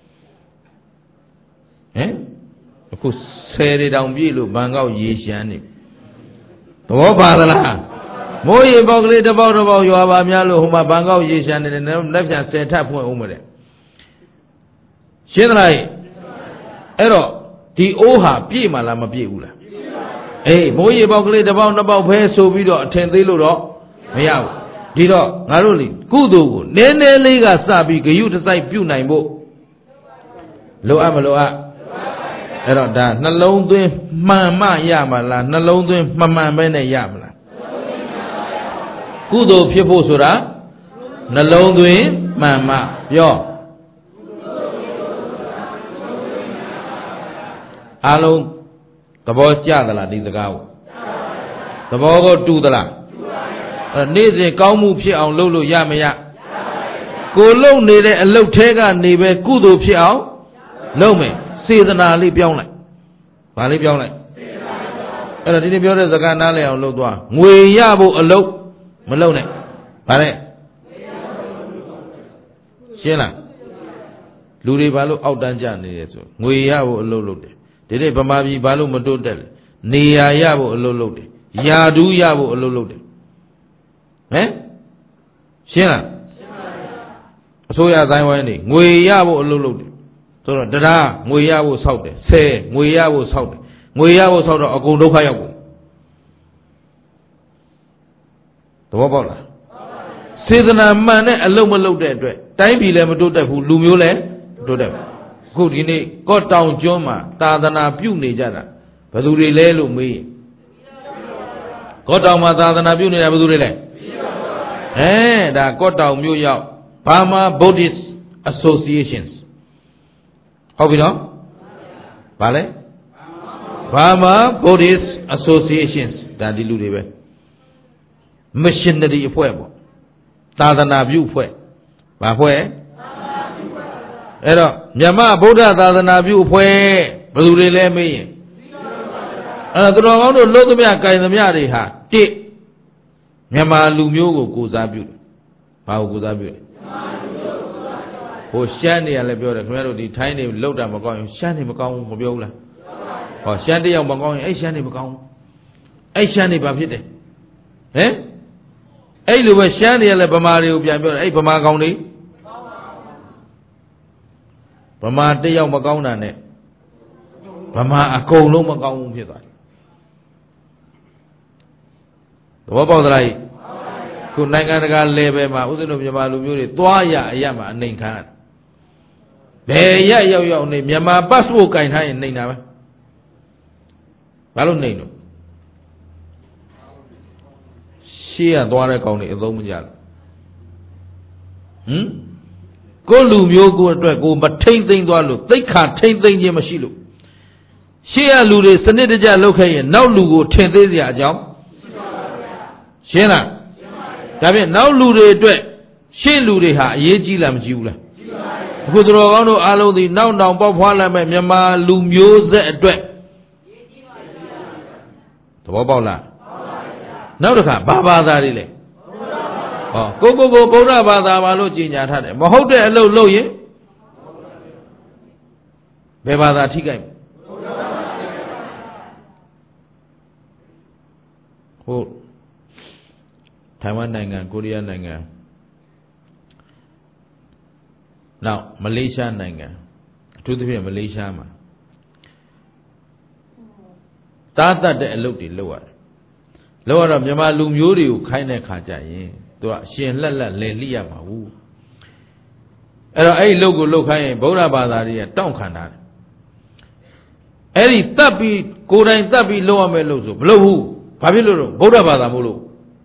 ဟင်အခု10တွေတောင်ပြည့်လို့ဘန်ကောက်ရေရှမ်းနေသဘောပါသလားမိုးရေပေါက်ကလေးတစ်ပေါက်ရွာပါများလို့ဟိုမှာဘန်ကောက်ရေရှမ်းနေတယ်လက်ပြန်10ထပ်ဖွင့်အောင်မတဲ့ရှင်းသလားအဲ့တော့ဒီအိုးဟာပြည့်မှလားမပြည့်ဘူးလားအေးမိုးရေပေါက်ကလေးတစ်ပေါက်နှစ်ပေါက်ဖဲဆိုပြီးတော့အထင်သေးလို့တော့မရဘူးဒီတော့ငါတို့လေကုသိုလ်ကိုနည်းနည်းလေးကစပြီးဂယုတစိုက်ပြုနိုင်ဖို့လိုအပ်မလိုအပ်အဲ့တော့ဒါနှလုံးသွင်းမှန်မှရမှာလားနှလုံးသွင်းမမှန်ပဲနဲ့ရမလားကုသိုလ်ဖြစ်ဖို့ဆိုတာနှလုံးသွင်းမှန်မှပြောအားလုံးသဘောကျသလားဒီစကားကိုသဘောကိုတူသလားနေ့စဉ်ကောင်းမှုဖြစ်အောင်လုပ်လို့ရမရကိုလုပ်နေတဲ့အလုပ်ထဲကနေပဲကုသိုလ်ဖြစ်အောင်လုပ်မယ်စေတနာလေးပြောင်းလိုက်ဗာလေးပြောင်းလိုက်အဲ့တော့ဒီနေ့ပြောတဲ့စကားနားလည်အောင်လုပ်သွားငွေရဖို့အလုပ်မလုပ်နဲ့ဗာလဲရှင်းလားလူတွေဘာလို့အောက်တန်းကြနေလဲဆိုငွေရဖို့အလုပ်လုပ်တယ်ဒီနေ့ဗမာပြည်ဘာလို့မတိုးတက်လဲနေရာရဖို့အလုပ်လုပ်တယ်ယာဒူးရဖို့အလုပ်လုပ်တယ်ဟမ်ရှင်းလားအစိုးရတိုင်းဝိုင်းနေငွေရဖို့အလုပ်လုပ်တယ်ဆိုတော့တရားငွေရဖို့ဆောက်တယ်ဆယ်ငွေရဖို့ဆောက်တယ်ငွေရဖို့ဆောက်တော့အကုန်ဒုက္ခရောက်ကုန်သဘောပေါက်လားစေတနာမှန်တဲ့အလုပ်မလုပ်တဲ့အတွက်တိုင်းပြည်လည်းမတိုးတက်ဘူးလူမျိုးလည်းမတိုးတက်ဘူးအခုဒီနေ့ကော့တောင်ကျွန်းမှာသာသနာပြုနေကြတာဘယ်သူတွေလဲလို့မေးရင်ကော့တောင်မှာသာသနာပြုနေတာဘယ်သူတွေလဲဒါကော့တောင်မြို့ရောက် Burma Buddhist Associations ဟုတ်ပြီနော်ဗာလဲ Burma Buddhist Associations ဒါဒီလူတွေပဲ missionary အဖွဲ့ပေါ့သာသနာပြုအဖွဲ့ဘာအဖွဲ့အဲ့တော့မြန်မာဗုဒ္ဓသာသနာပြုအဖွဲ့ဘယ်သူတွေလဲမေးရင်အဲ့တော့သူတော်ကောင်းတို့လို့သမျှ၊ကိုင်သမျှတွေဟာတစ်မြန်မာလူမျိုးကိုကိုးစားပြုတယ်ဘာကိုကိုးစားပြုလဲဟိုရှမ်းတွေကလည်းပြောတယ်ခင်ဗျားတို့ဒီထိုင်းတွေလောက်တာမကောင်းရင်ရှမ်းတွေမကောင်းဘူးမပြောဘူးလားဟောရှမ်းတယောက်မကောင်းရင်အဲ့ရှမ်းတွေမကောင်းဘူးအဲ့ရှမ်းတွေဘာဖြစ်တယ်ဟမ်အဲ့လိုပဲရှမ်းတွေကလည်းဗမာတွေကိုပြန်ပြောတယ်အဲ့ဗမာကောင်တွေဗမာတယောက်မကောင်းတာနဲ့ဗမာအကုန်လုံးမကောင်းဘူးဖြစ်သွားတယ်သဘောပေါက်သလားခုနိုင်ငံတကာ level မှာဥစ္စာတို့မြန်မာလူမျိုးတွေသွားရအရမှာအနှိမ်ခံရတယ်ဘယ်ရရောက်နေမြန်မာ passport ကင်ထားရင်နှိမ်တာပဲဘာလို့နှိမ်လို့ရှေ့ကသွားတဲ့ကောင်တွေအသုံးမကျလို့ကိုလူမျိုးကိုအတွက်ကိုမထိမ့်သိမ့်သွားလို့သိက္ခာထိမ့်သိမ့်ခြင်းမရှိလို့ရှေ့ကလူတွေစနစ်တကျလုပ်ခဲ့ရင်နောက်လူကိုထင်သေးစရာအကြောင်းရှင်းလားဒါဖြင့်နောက်လူတွေအတွက်ရှေ့လူတွေဟာအရေးကြီးလားမကြီးဘူးလားအခုသူတော်ကောင်းတို့အားလုံးဒီနောက်တောင်ပေါက်ဖွားလာမဲ့မြန်မာလူမျိုးဆက်အတွက်သဘောပေါက်လားနောက်တစ်ခါဘာသာတွေလဲဟောကိုဗုဒ္ဓဘာသာပါလို့ကြီးညာထားတယ်မဟုတ်တဲ့အလုပ်လုပ်ရင်ဘယ်ဘာသာထိခိုက်ဟုတ်ထိုင်ဝမ်နိုင်ငံကိုရီးယားနိုင်ငံနောက်မလေးရှားနိုင်ငံအထူးသဖြင့်မလေးရှားမှာတားတတ်တဲ့အလုပ်တွေလုပ်ရတယ်လုပ်ရတော့မြန်မာလူမျိုးတွေကိုခိုင်းတဲ့ခါကျရင်သူကအရှင်လက်လည်ရမှာဘူးအဲ့တော့အဲ့ဒီလုပ်ကိုလုပ်ခိုင်းရင်ဗုဒ္ဓဘာသာတွေကတောင့်ခံတာအဲ့ဒီတတ်ပြီးကိုယ်တိုင်တတ်ပြီးလုပ်ရမယ်လို့ဆိုမလုပ်ဘူးဘာဖြစ်လို့ဗုဒ္ဓဘာသာမို့လို့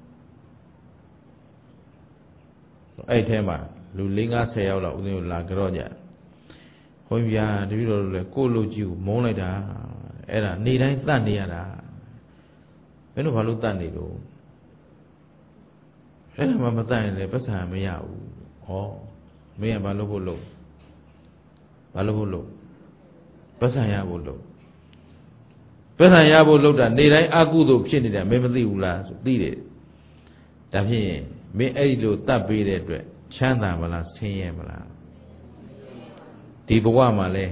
အဲ့ထဲမှာလူ50-50ယောက်လောက်ဦးဇင်းတို့လာကြော့ကြဘုန်းကြီးဗျာတပည့်တော်တို့လည်းကိုယ့်လူကြီးကိုမုန်းလိုက်တာအဲ့ဒါနေတိုင်းတတ်နေရတာမင်းတို့ဘာလို့တတ်နေလို့အဲ့ဒါမှမတတ်ရင်လည်းပတ်စံမရဘူးဟောမင်းကဘာလို့ဖို့လို့ပတ်စံရဖို့လို့ပတ်စံရဖို့လို့တာနေတိုင်းအကုသို့ဖြစ်နေတာမင်းမသိဘူးလားဆိုသိတယ်ဒါဖြင့်မင်းအဲ့လိုတတ်ပေးတဲ့အတွက်ချမ်းသာမလားဆင်းရဲမလားဒီဘဝမှာလဲ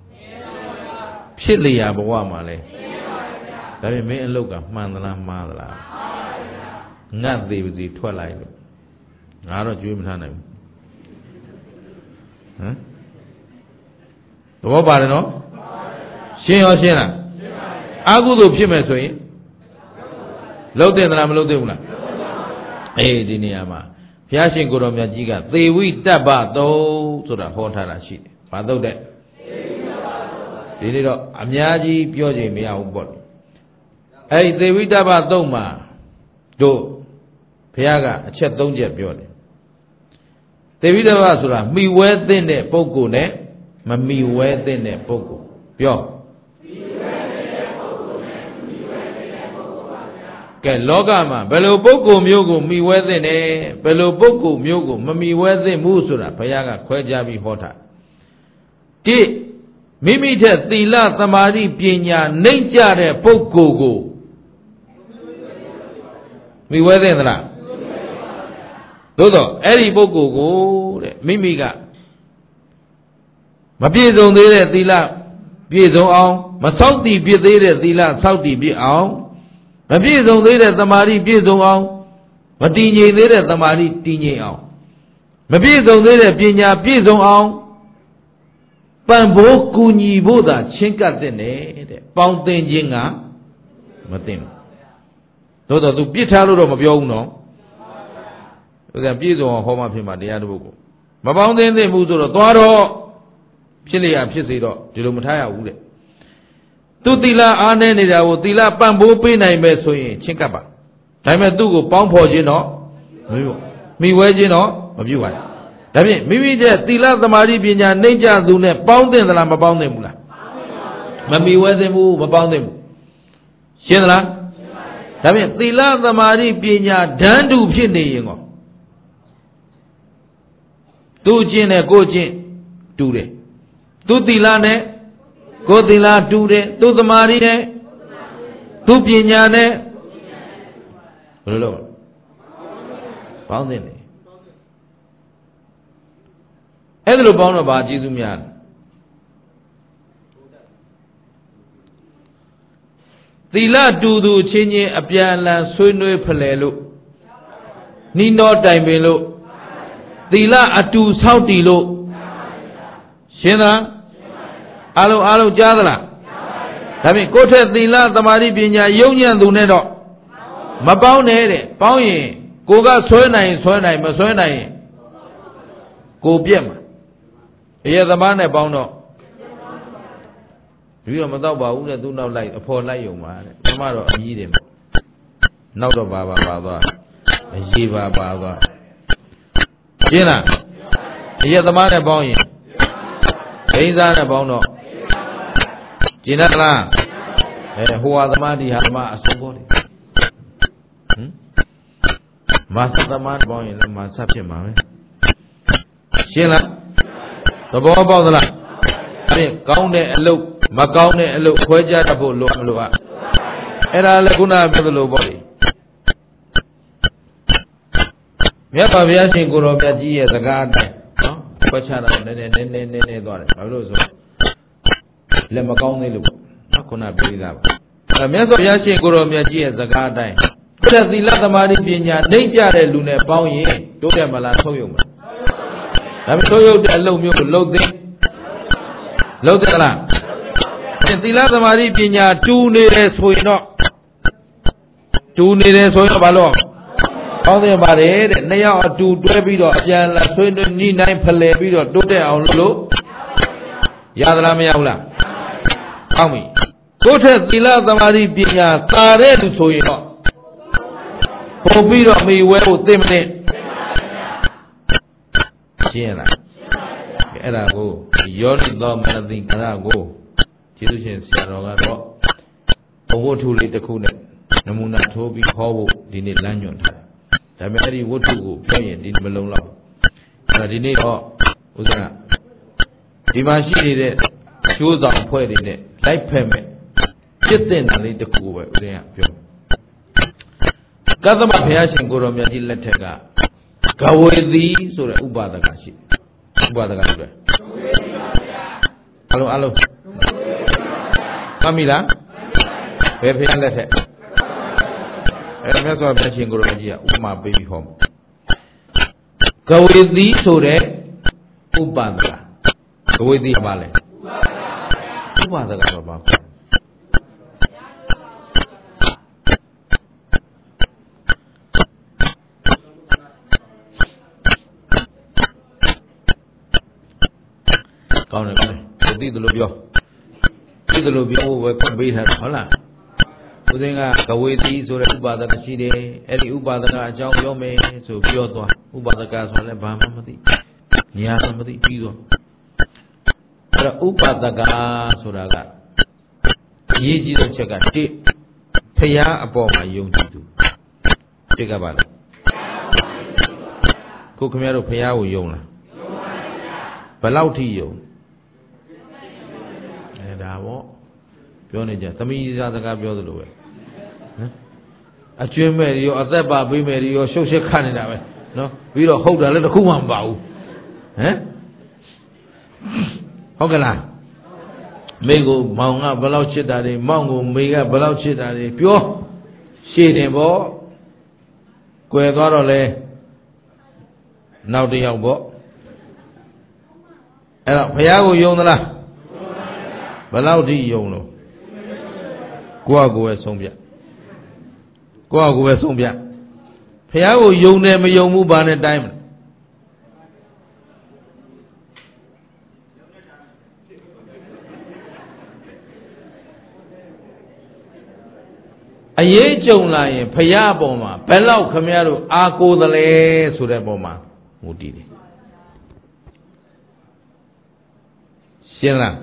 ဖြစ်လျာဘဝမှာလဲဒါပေမဲ့မင်းအလုတ်ကမှန်သလားမှားသလားငတ်သေးပါစီထွက်လိုက်လို့ငါတော့ကြွေးမထားနိုင်ဘူးဟမ်သဘောပါတယ်နော်ရှင်းရောရှင်းလားအာဟုသို့ဖြစ်မယ်ဆိုရင်လုံးတဲ့သလားမလုံးတဲ့ဘူးလားအေးဒီနေရာမှာဘုရားရှင်ကိုတော်မြတ်ကြီးကသေဝိတ္တပသုတ်ဆိုတာဟောထားတာရှိတယ်ဘာသုတ်တဲ့ဒီနေ့တော့အများကြီးပြောချင်မရဘူးပေါ့အဲ့ဒီသေဝိတ္တပသုတ်မှာတို့ဘုရားကအချက်၃ချက်ပြောတယ်သေဝိတ္တပဆိုတာမိဝဲသင့်တဲ့ပုဂ္ဂိုလ်နဲ့မမိဝဲသင့်တဲ့ပုဂ္ဂိုလ်ပြောကဲလောကမှာဘယ်လိုပုဂ္ဂိုလ်မျိုးကိုမိဝဲသင့်တယ်ဘယ်လိုပုဂ္ဂိုလ်မျိုးကိုမမိဝဲသင့်ဘူးဆိုတာဘုရားကခွဲခြားပြီးဟောထားတိမိမိထက်သီလသမာဓိပညာနှိမ့်ကြတဲ့ပုဂ္ဂိုလ်ကိုမိဝဲသင့်သလားသို့တော့အဲ့ဒီပုဂ္ဂိုလ်ကိုတဲ့မိမိကမပြည့်စုံသေးတဲ့သီလပြည့်စုံအောင်မဆောက်တည်ပြည့်သေးတဲ့သီလဆောက်တည်ပြည့်အောင်မပြည့်စုံသေးတဲ့သမာဓိပြည့်စုံအောင်မတည်ငြိမ်သေးတဲ့သမာဓိတည်ငြိမ်အောင်မပြည့်စုံသေးတဲ့ပညာပြည့်စုံအောင်ပံ့ပိုးကူညီဖို့သာချင်းကပ်တဲ့တဲ့ပေါင်းသင်ခြင်းကမသိဘူးသို့တော့သူပြစ်ထားလို့တော့မပြောဘူးနော်ဥစ္စာပြည့်စုံအောင်ဟောမှဖြစ်မှာတရားတစ်ပုဒ်ကိုမပေါင်းသင်သင့်ဘူးဆိုတော့သွားတော့ဖြစ်လေရဖြစ်စေတော့ဒီလိုမထားရဘူးတဲ့သူသီလအားနည်းနေတာကိုသီလပံ့ပိုးပေးနိုင်မဲ့ဆိုရင်ချင်းကပ်ပါဒါပေမဲ့သူ့ကိုပေါင်းဖော်ခြင်းတော့မပြုမိဝဲခြင်းတော့မပြုပါနဲ့ဒါဖြင့်မိမိတဲ့သီလသမာဓိပညာနှိမ့်ကြသူနဲ့ပေါင်းသင့်သလားမပေါင်းသင့်ဘူးလားမမိဝဲသင့်ဘူးမပေါင်းသင့်ဘူးရှင်းသလားဒါဖြင့်သီလသမာဓိပညာဓာန်တူဖြစ်နေရင်ကောသူ့ကျင့်နဲ့ကိုယ်ကျင့်တူတယ်သူသီလနဲ့ကိုယ်သီလတူတယ်သူသမာဓိနဲ့သူပညာနဲ့ဘယ်လိုလုပ်ပေါင်းသင့်တယ်အဲ့ဒါလိုပေါင်းတော့ဗာကျေးဇူးများသီလတူသူချင်းချင်းအပြန်အလှန်ဆွေးနွေးဖလှယ်လို့နှီးနှောတိုင်ပင်လို့သီလအတူဆောက်တည်လို့ရှင်းလားအားလုံးကြားသလားဒါဖြင့်ကိုယ့်ထက်သီလသမာဓိပညာယုံညံ့သူနဲ့တော့မပေါင်းနဲ့တဲ့ပေါင်းရင်ကိုကဆွဲနိုင်ဆွဲနိုင်မဆွဲနိုင်ရင်ကိုပြက်မှာအရေသမားနဲ့ပေါင်းတော့ဒီတော့မတော့ပါဘူးတဲ့သူနောက်လိုက်အဖော်လိုက်ယုံပါတဲ့ဘုမတော့အကြီးတယ်နောက်တော့ပါသွားအရေးပါသွားရှင်းလားအရေသမားနဲ့ပေါင်းရင်ဒိန်းစားနဲ့ပေါင်းတော့ကျင်တတ်လားဟိုဟာသမားဒီဟာသမားအစုံပေါ်တယ်မာသသမားပေါင်းရင်လည်းမာဆက်ဖြစ်မှာပဲရှင်းလားသဘောပေါက်သလားအဲ့ကောင်းတဲ့အလုပ်မကောင်းတဲ့အလုပ်ခွဲခြားတတ်ဖို့လိုမလိုအဲ့ဒါလည်းခုနပြောသလိုပေါ့လေမြတ်စွာဘုရားရှင်ကိုရောမြတ်ကြီးရဲ့စကားအတိုင်းနော်ခွဲခြားတာနည်းနည်းသွားတယ်ဘာလို့ဆိုလက်မကောင်းသေးလို့နော်ခုနပြောသားပါမြတ်စွာဘုရားရှင်ကိုရောမြတ်ကြီးရဲ့စကားအတိုင်းသက်သီလသမာဓိပညာနှိမ့်ကြတဲ့လူနဲ့ပေါင်းရင်တိုးတက်မလားထုတ်ယုံမလားဒါပေမဲ့ထုတ်ယုံတဲ့အလုပ်မျိုးကိုလုပ်သလားသီလသမာဓိပညာတူနေတယ်ဆိုရင်တော့ဘာလို့ပေါင်းသင့်ပါတယ်တဲ့နှစ်ယောက်အတူတွဲပြီးတော့အပြန်လာဆွေးနွေးညှိနှိုင်းဖလှယ်ပြီးတော့တိုးတက်အောင်လို့ရသလားမရဘူးလားကောင်းပြီကိုယ့်ထက်သီလသမာဓိပညာသာတဲ့သူဆိုရင်တော့ပုံပြီးတော့မိဝဲဖို့သိမနဲ့ရှင်းလားအဲ့ဒါကိုယောနိသောမနတိကရကိုကျေးဇူးရှင်ဆရာတော်ကတော့ဘဝတ္ထုလေးတစ်ခုနဲ့နမူနာထိုးပြီးခေါ်ဖို့ဒီနေ့လမ်းညွှန်ထားတယ်ဒါပေမဲ့အဲ့ဒီဝတ္ထုကိုပြောရင်ဒီမလုံးတော့အဲ့ဒါဒီနေ့တော့ဥစ္စာဒီမှာရှိနေတဲ့ကျိုးဆောင်အဖွဲ့တွေနဲ့လိုက်ဖက်မဲ့ဖြစ်တဲ့နာလေးတစ်ခုပဲဦးဇင်းကပြောကသမဘုရားရှင်ကိုရောမြတ်ကြီးလက်ထက်က Gawedi sura Ubadakashi. Ubadakashi. Alo. Kamila. Bebya lethe. Eme so bya chin guru ji Upma baby home. Gawedi sura Ubadaka. Gawedi ba le. Ubadaka ba.ကောင်းတယ်သိတယ်လို့ပြောဝယ်ခွင့်ပေးထားတာဟုတ်လားဦးစင်းကကဝေတိဆိုတဲ့ဥပါဒကရှိတယ်အဲ့ဒီဥပါဒကအကြောင်းပြောမယ်ဆိုပြောသွားဥပါဒကဆိုလည်းဘာမှမသိညာမှမသိပြီးတော့အဲ့တော့ဥပါဒကဆိုတာကအရေးကြီးတဲ့ချက်ကတစ်ဖရာအပေါ်မှာယုံကြည်သူတစ်ကပါလားကိုခင်ဗျားတို့ဖရာကိုယုံလားဘယ်လောက်ထိယုံဒါပေါ့ပြောနေကြသမီးသားစကားပြောသလိုပဲဟမ်အကျွင်းမဲ့ရောအသက်ပါပေးမဲ့ရောရှုပ်ရှက်ခတ်နေတာပဲနော်ပြီးတော့ဟုတ်တယ်လည်းတစ်ခုမှမပါဘူးဟမ်ဟုတ်ကလားမိကိုမောင်ကဘယ်လောက်ချစ်တာတွေမောင်ကိုမေကဘယ်လောက်ချစ်တာတွေပြောရှည်တယ်ပေါ့ကွယ်သွားတော့လဲနောက်တစ်ယောက်ပေါ့အဲ့တော့ဘုရားကိုယုံသလားဘယ်လောက်ထိယုံလို့ကိုယ့်အကိုပဲဆုံးဖြတ်ဘုရားကိုယုံတယ်မယုံဘူးဘာနဲ့တိုင်းမလဲအရေးကြုံလာရင်ဘုရားအပေါ်မှာဘယ်လောက်ခမရတို့အာကိုသလဲဆိုတဲ့ပုံမှာမူတည်တယ်ရှင်းလား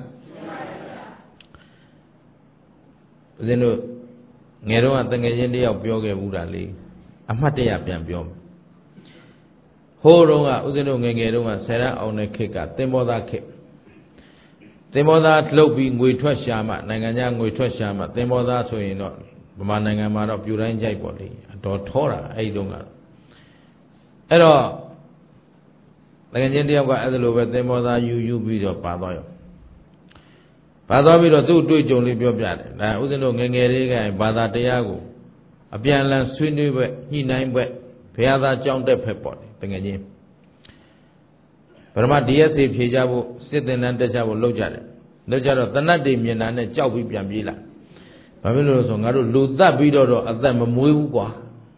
ဦးဇင်းတို့ငယ်တော့တငယ်ချင်းတယောက်ပြောခဲ့ဘူးတာလေအမှတ်တရပြန်ပြောဟိုးတော့ကဦးဇင်းတို့ငယ်တုန်းကဆယ်ရန်အောင်တဲ့ခေတ်ကသင်္ဘောသားခေတ်သင်္ဘောသားလှုပ်ပြီးငွေထွက်ရှာမှနိုင်ငံခြားငွေထွက်ရှာမှသင်္ဘောသားဆိုရင်တော့ဗမာနိုင်ငံမှာတော့ပြူတိုင်းကြိုက်ပေါ့လေအတော်ထောတာအဲ့ဒီတုန်းကအဲ့တော့တငယ်ချင်းတယောက်ကအဲ့ဒါလိုပဲသင်္ဘောသားယူပြီးတော့ပါသွားရောဘာသွားပြီးတော့သူ့တွေ့ကြုံလေးပြောပြတယ်ဒါဥစဉ်တို့ငယ်လေးကဘာသာတရားကိုအပြန်အလှန်ဆွေးနွေးပွဲညှိနှိုင်းပွဲဘုရားသားကြောင်းတက်ဖက်ပေါ့လေတကယ်ချင်းပရမ DSA ဖြေကြဖို့စစ်သင်တန်းတက်ကြဖို့လုပ်ကြတယ်လုပ်ကြတော့တနတ်တွေမြင်တာနဲ့ကြောက်ပြီးပြန်ပြေးလာဘာဖြစ်လို့လဲဆိုငါတို့လူသတ်ပြီးတော့အသက်မမွေးဘူးကွာ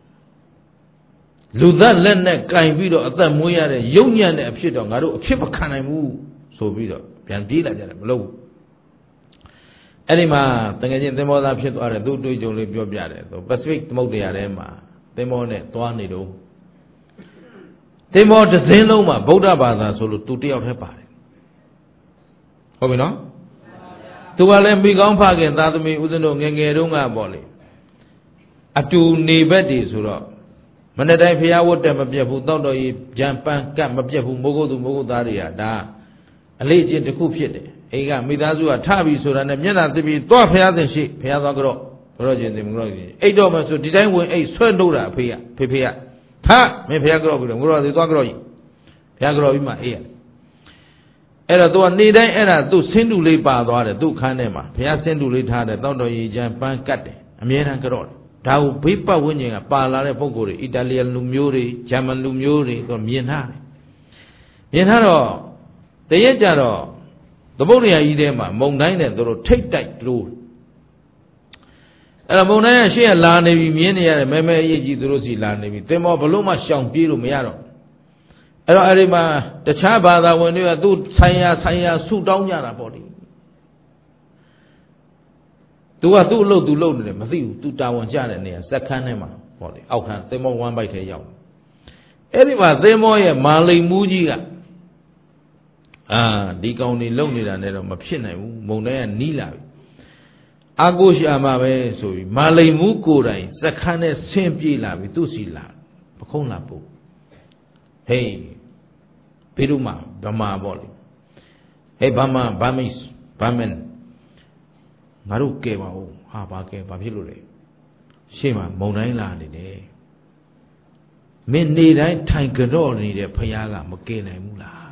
လူသတ်လက်နဲ့ကင်ပြီးတော့အသက်မွေးရတဲ့ယုံညံ့တဲ့အဖြစ်တော့ငါတို့အဖြစ်မခံနိုင်ဘူးဆိုပြီးတော့ပြန်ပြေးလာကြတယ်မလုပ်ဘူးအဲ့ဒီမှာတကယ်ချင်းသင်္ဘောသားဖြစ်သွားတယ်သူ့တွေ့ကြုံလေးပြောပြတယ်သူ Pacific သမုဒ္ဒရာထဲမှာသင်္ဘောနဲ့သွားနေတော့သင်္ဘောတစ်စင်းလုံးမှာဗုဒ္ဓဘာသာဆိုလို့သူတယောက်တည်းပါတယ်ဟုတ်ပြီနော်သူကလည်းမိကောင်းဖခင်သာသမီဦးဇင်းတို့ငယ်တုန်းကပေါ့လေအတူနေဘက်တည်ဆိုတော့မနေ့တိုင်းဖျားဝတ်တက်မပြတ်ဘူးတောက်တော်ကြီးကြံပန်းကတ်မပြတ်ဘူးမိုးကုတ်သူမိုးကုတ်သားတွေကဒါအလေးအကျင့်တစ်ခုဖြစ်တယ်အိမ်ကမိသားစုကထပြီဆိုတာနဲ့မျက်နှာသစ်ပြီးသွားဖျားသင်ရှိဖျားသွားကြတော့ချင်းသိမကြတော့ချင်းအိတ်တော့မှဆိုဒီတိုင်းဝင်အိတ်ဆွဲနှုတ်တာအဖေကဖေကထမင်းဖျားကြတော့ပြီးတော့ငါတို့ကသွားကြတော့ကြီးဖျားကြတော့ပြီးမှအေးရအဲ့တော့သူကနေတိုင်းအဲ့ဒါသူ့ဆင်းတူလေးပါသွားတယ်သူ့ခန်းထဲမှာဖျားဆင်းတူလေးထားတယ်တောက်တော်ကြီးချမ်းပန်းကတ်တယ်အမြဲတမ်းကြတော့ဒါကိုဘေးပတ်ဝန်းကျင်ကပါလာတဲ့ပုံကိုယ်တွေအီတာလီယန်လူမျိုးတွေဂျာမန်လူမျိုးတွေသူမြင်ထားတယ်မြင်ထားတော့တရက်ကြတော့သမုဒ္ဒရာကြီးထဲမှာမုန်တိုင်းနဲ့သူတို့ထိတ်တိုက်လို့အဲ့တော့မုန်တိုင်းကရှေ့ကလာနေပြီမြင်နေရတယ်မဲအရေးကြီးသူတို့စီလာနေပြီသင်္ဘောဘလို့မှရှောင်ပြေးလို့မရတော့အဲ့တော့အဲ့ဒီမှာတခြားဘာသာဝင်တွေကသူ့ဆိုင်ရာဆူတောင်းကြတာပေါ့လေသူကသူ့အလုပ်သူလုပ်နေတယ်မသိဘူးသူတာဝန်ကျတဲ့နေရာစက်ခန်းထဲမှာပေါ့လေအောက်ခန်းသင်္ဘောဝမ်းပိုက်ထဲရောက်အဲ့ဒီမှာသင်္ဘောရဲ့မာလိန်မူးကြီးကဒီကောင်တွေလုံနေတာနဲ့တော့မဖြစ်နိုင်ဘူးမုံတိုင်းကနီးလာပြီအာကိုရှာမှာပဲဆိုပြီးမာလိန်မူးကိုယ်တိုင်စက်ခန်းနဲ့ဆင်းပြေးလာပြီသူ့စီလာပခုံးလာပို့ဟေးဘီရုမာဗမာပေါ့လေဟေးဗမန်ငါတို့ကဲပါဦးဘာကဲဘာဖြစ်လို့လဲရှေ့မှာမုံတိုင်းလာနေတယ်မင်းနေတိုင်းထိုင်ကြော့နေတဲ့ဖယားကမကယ်နိုင်ဘူးလား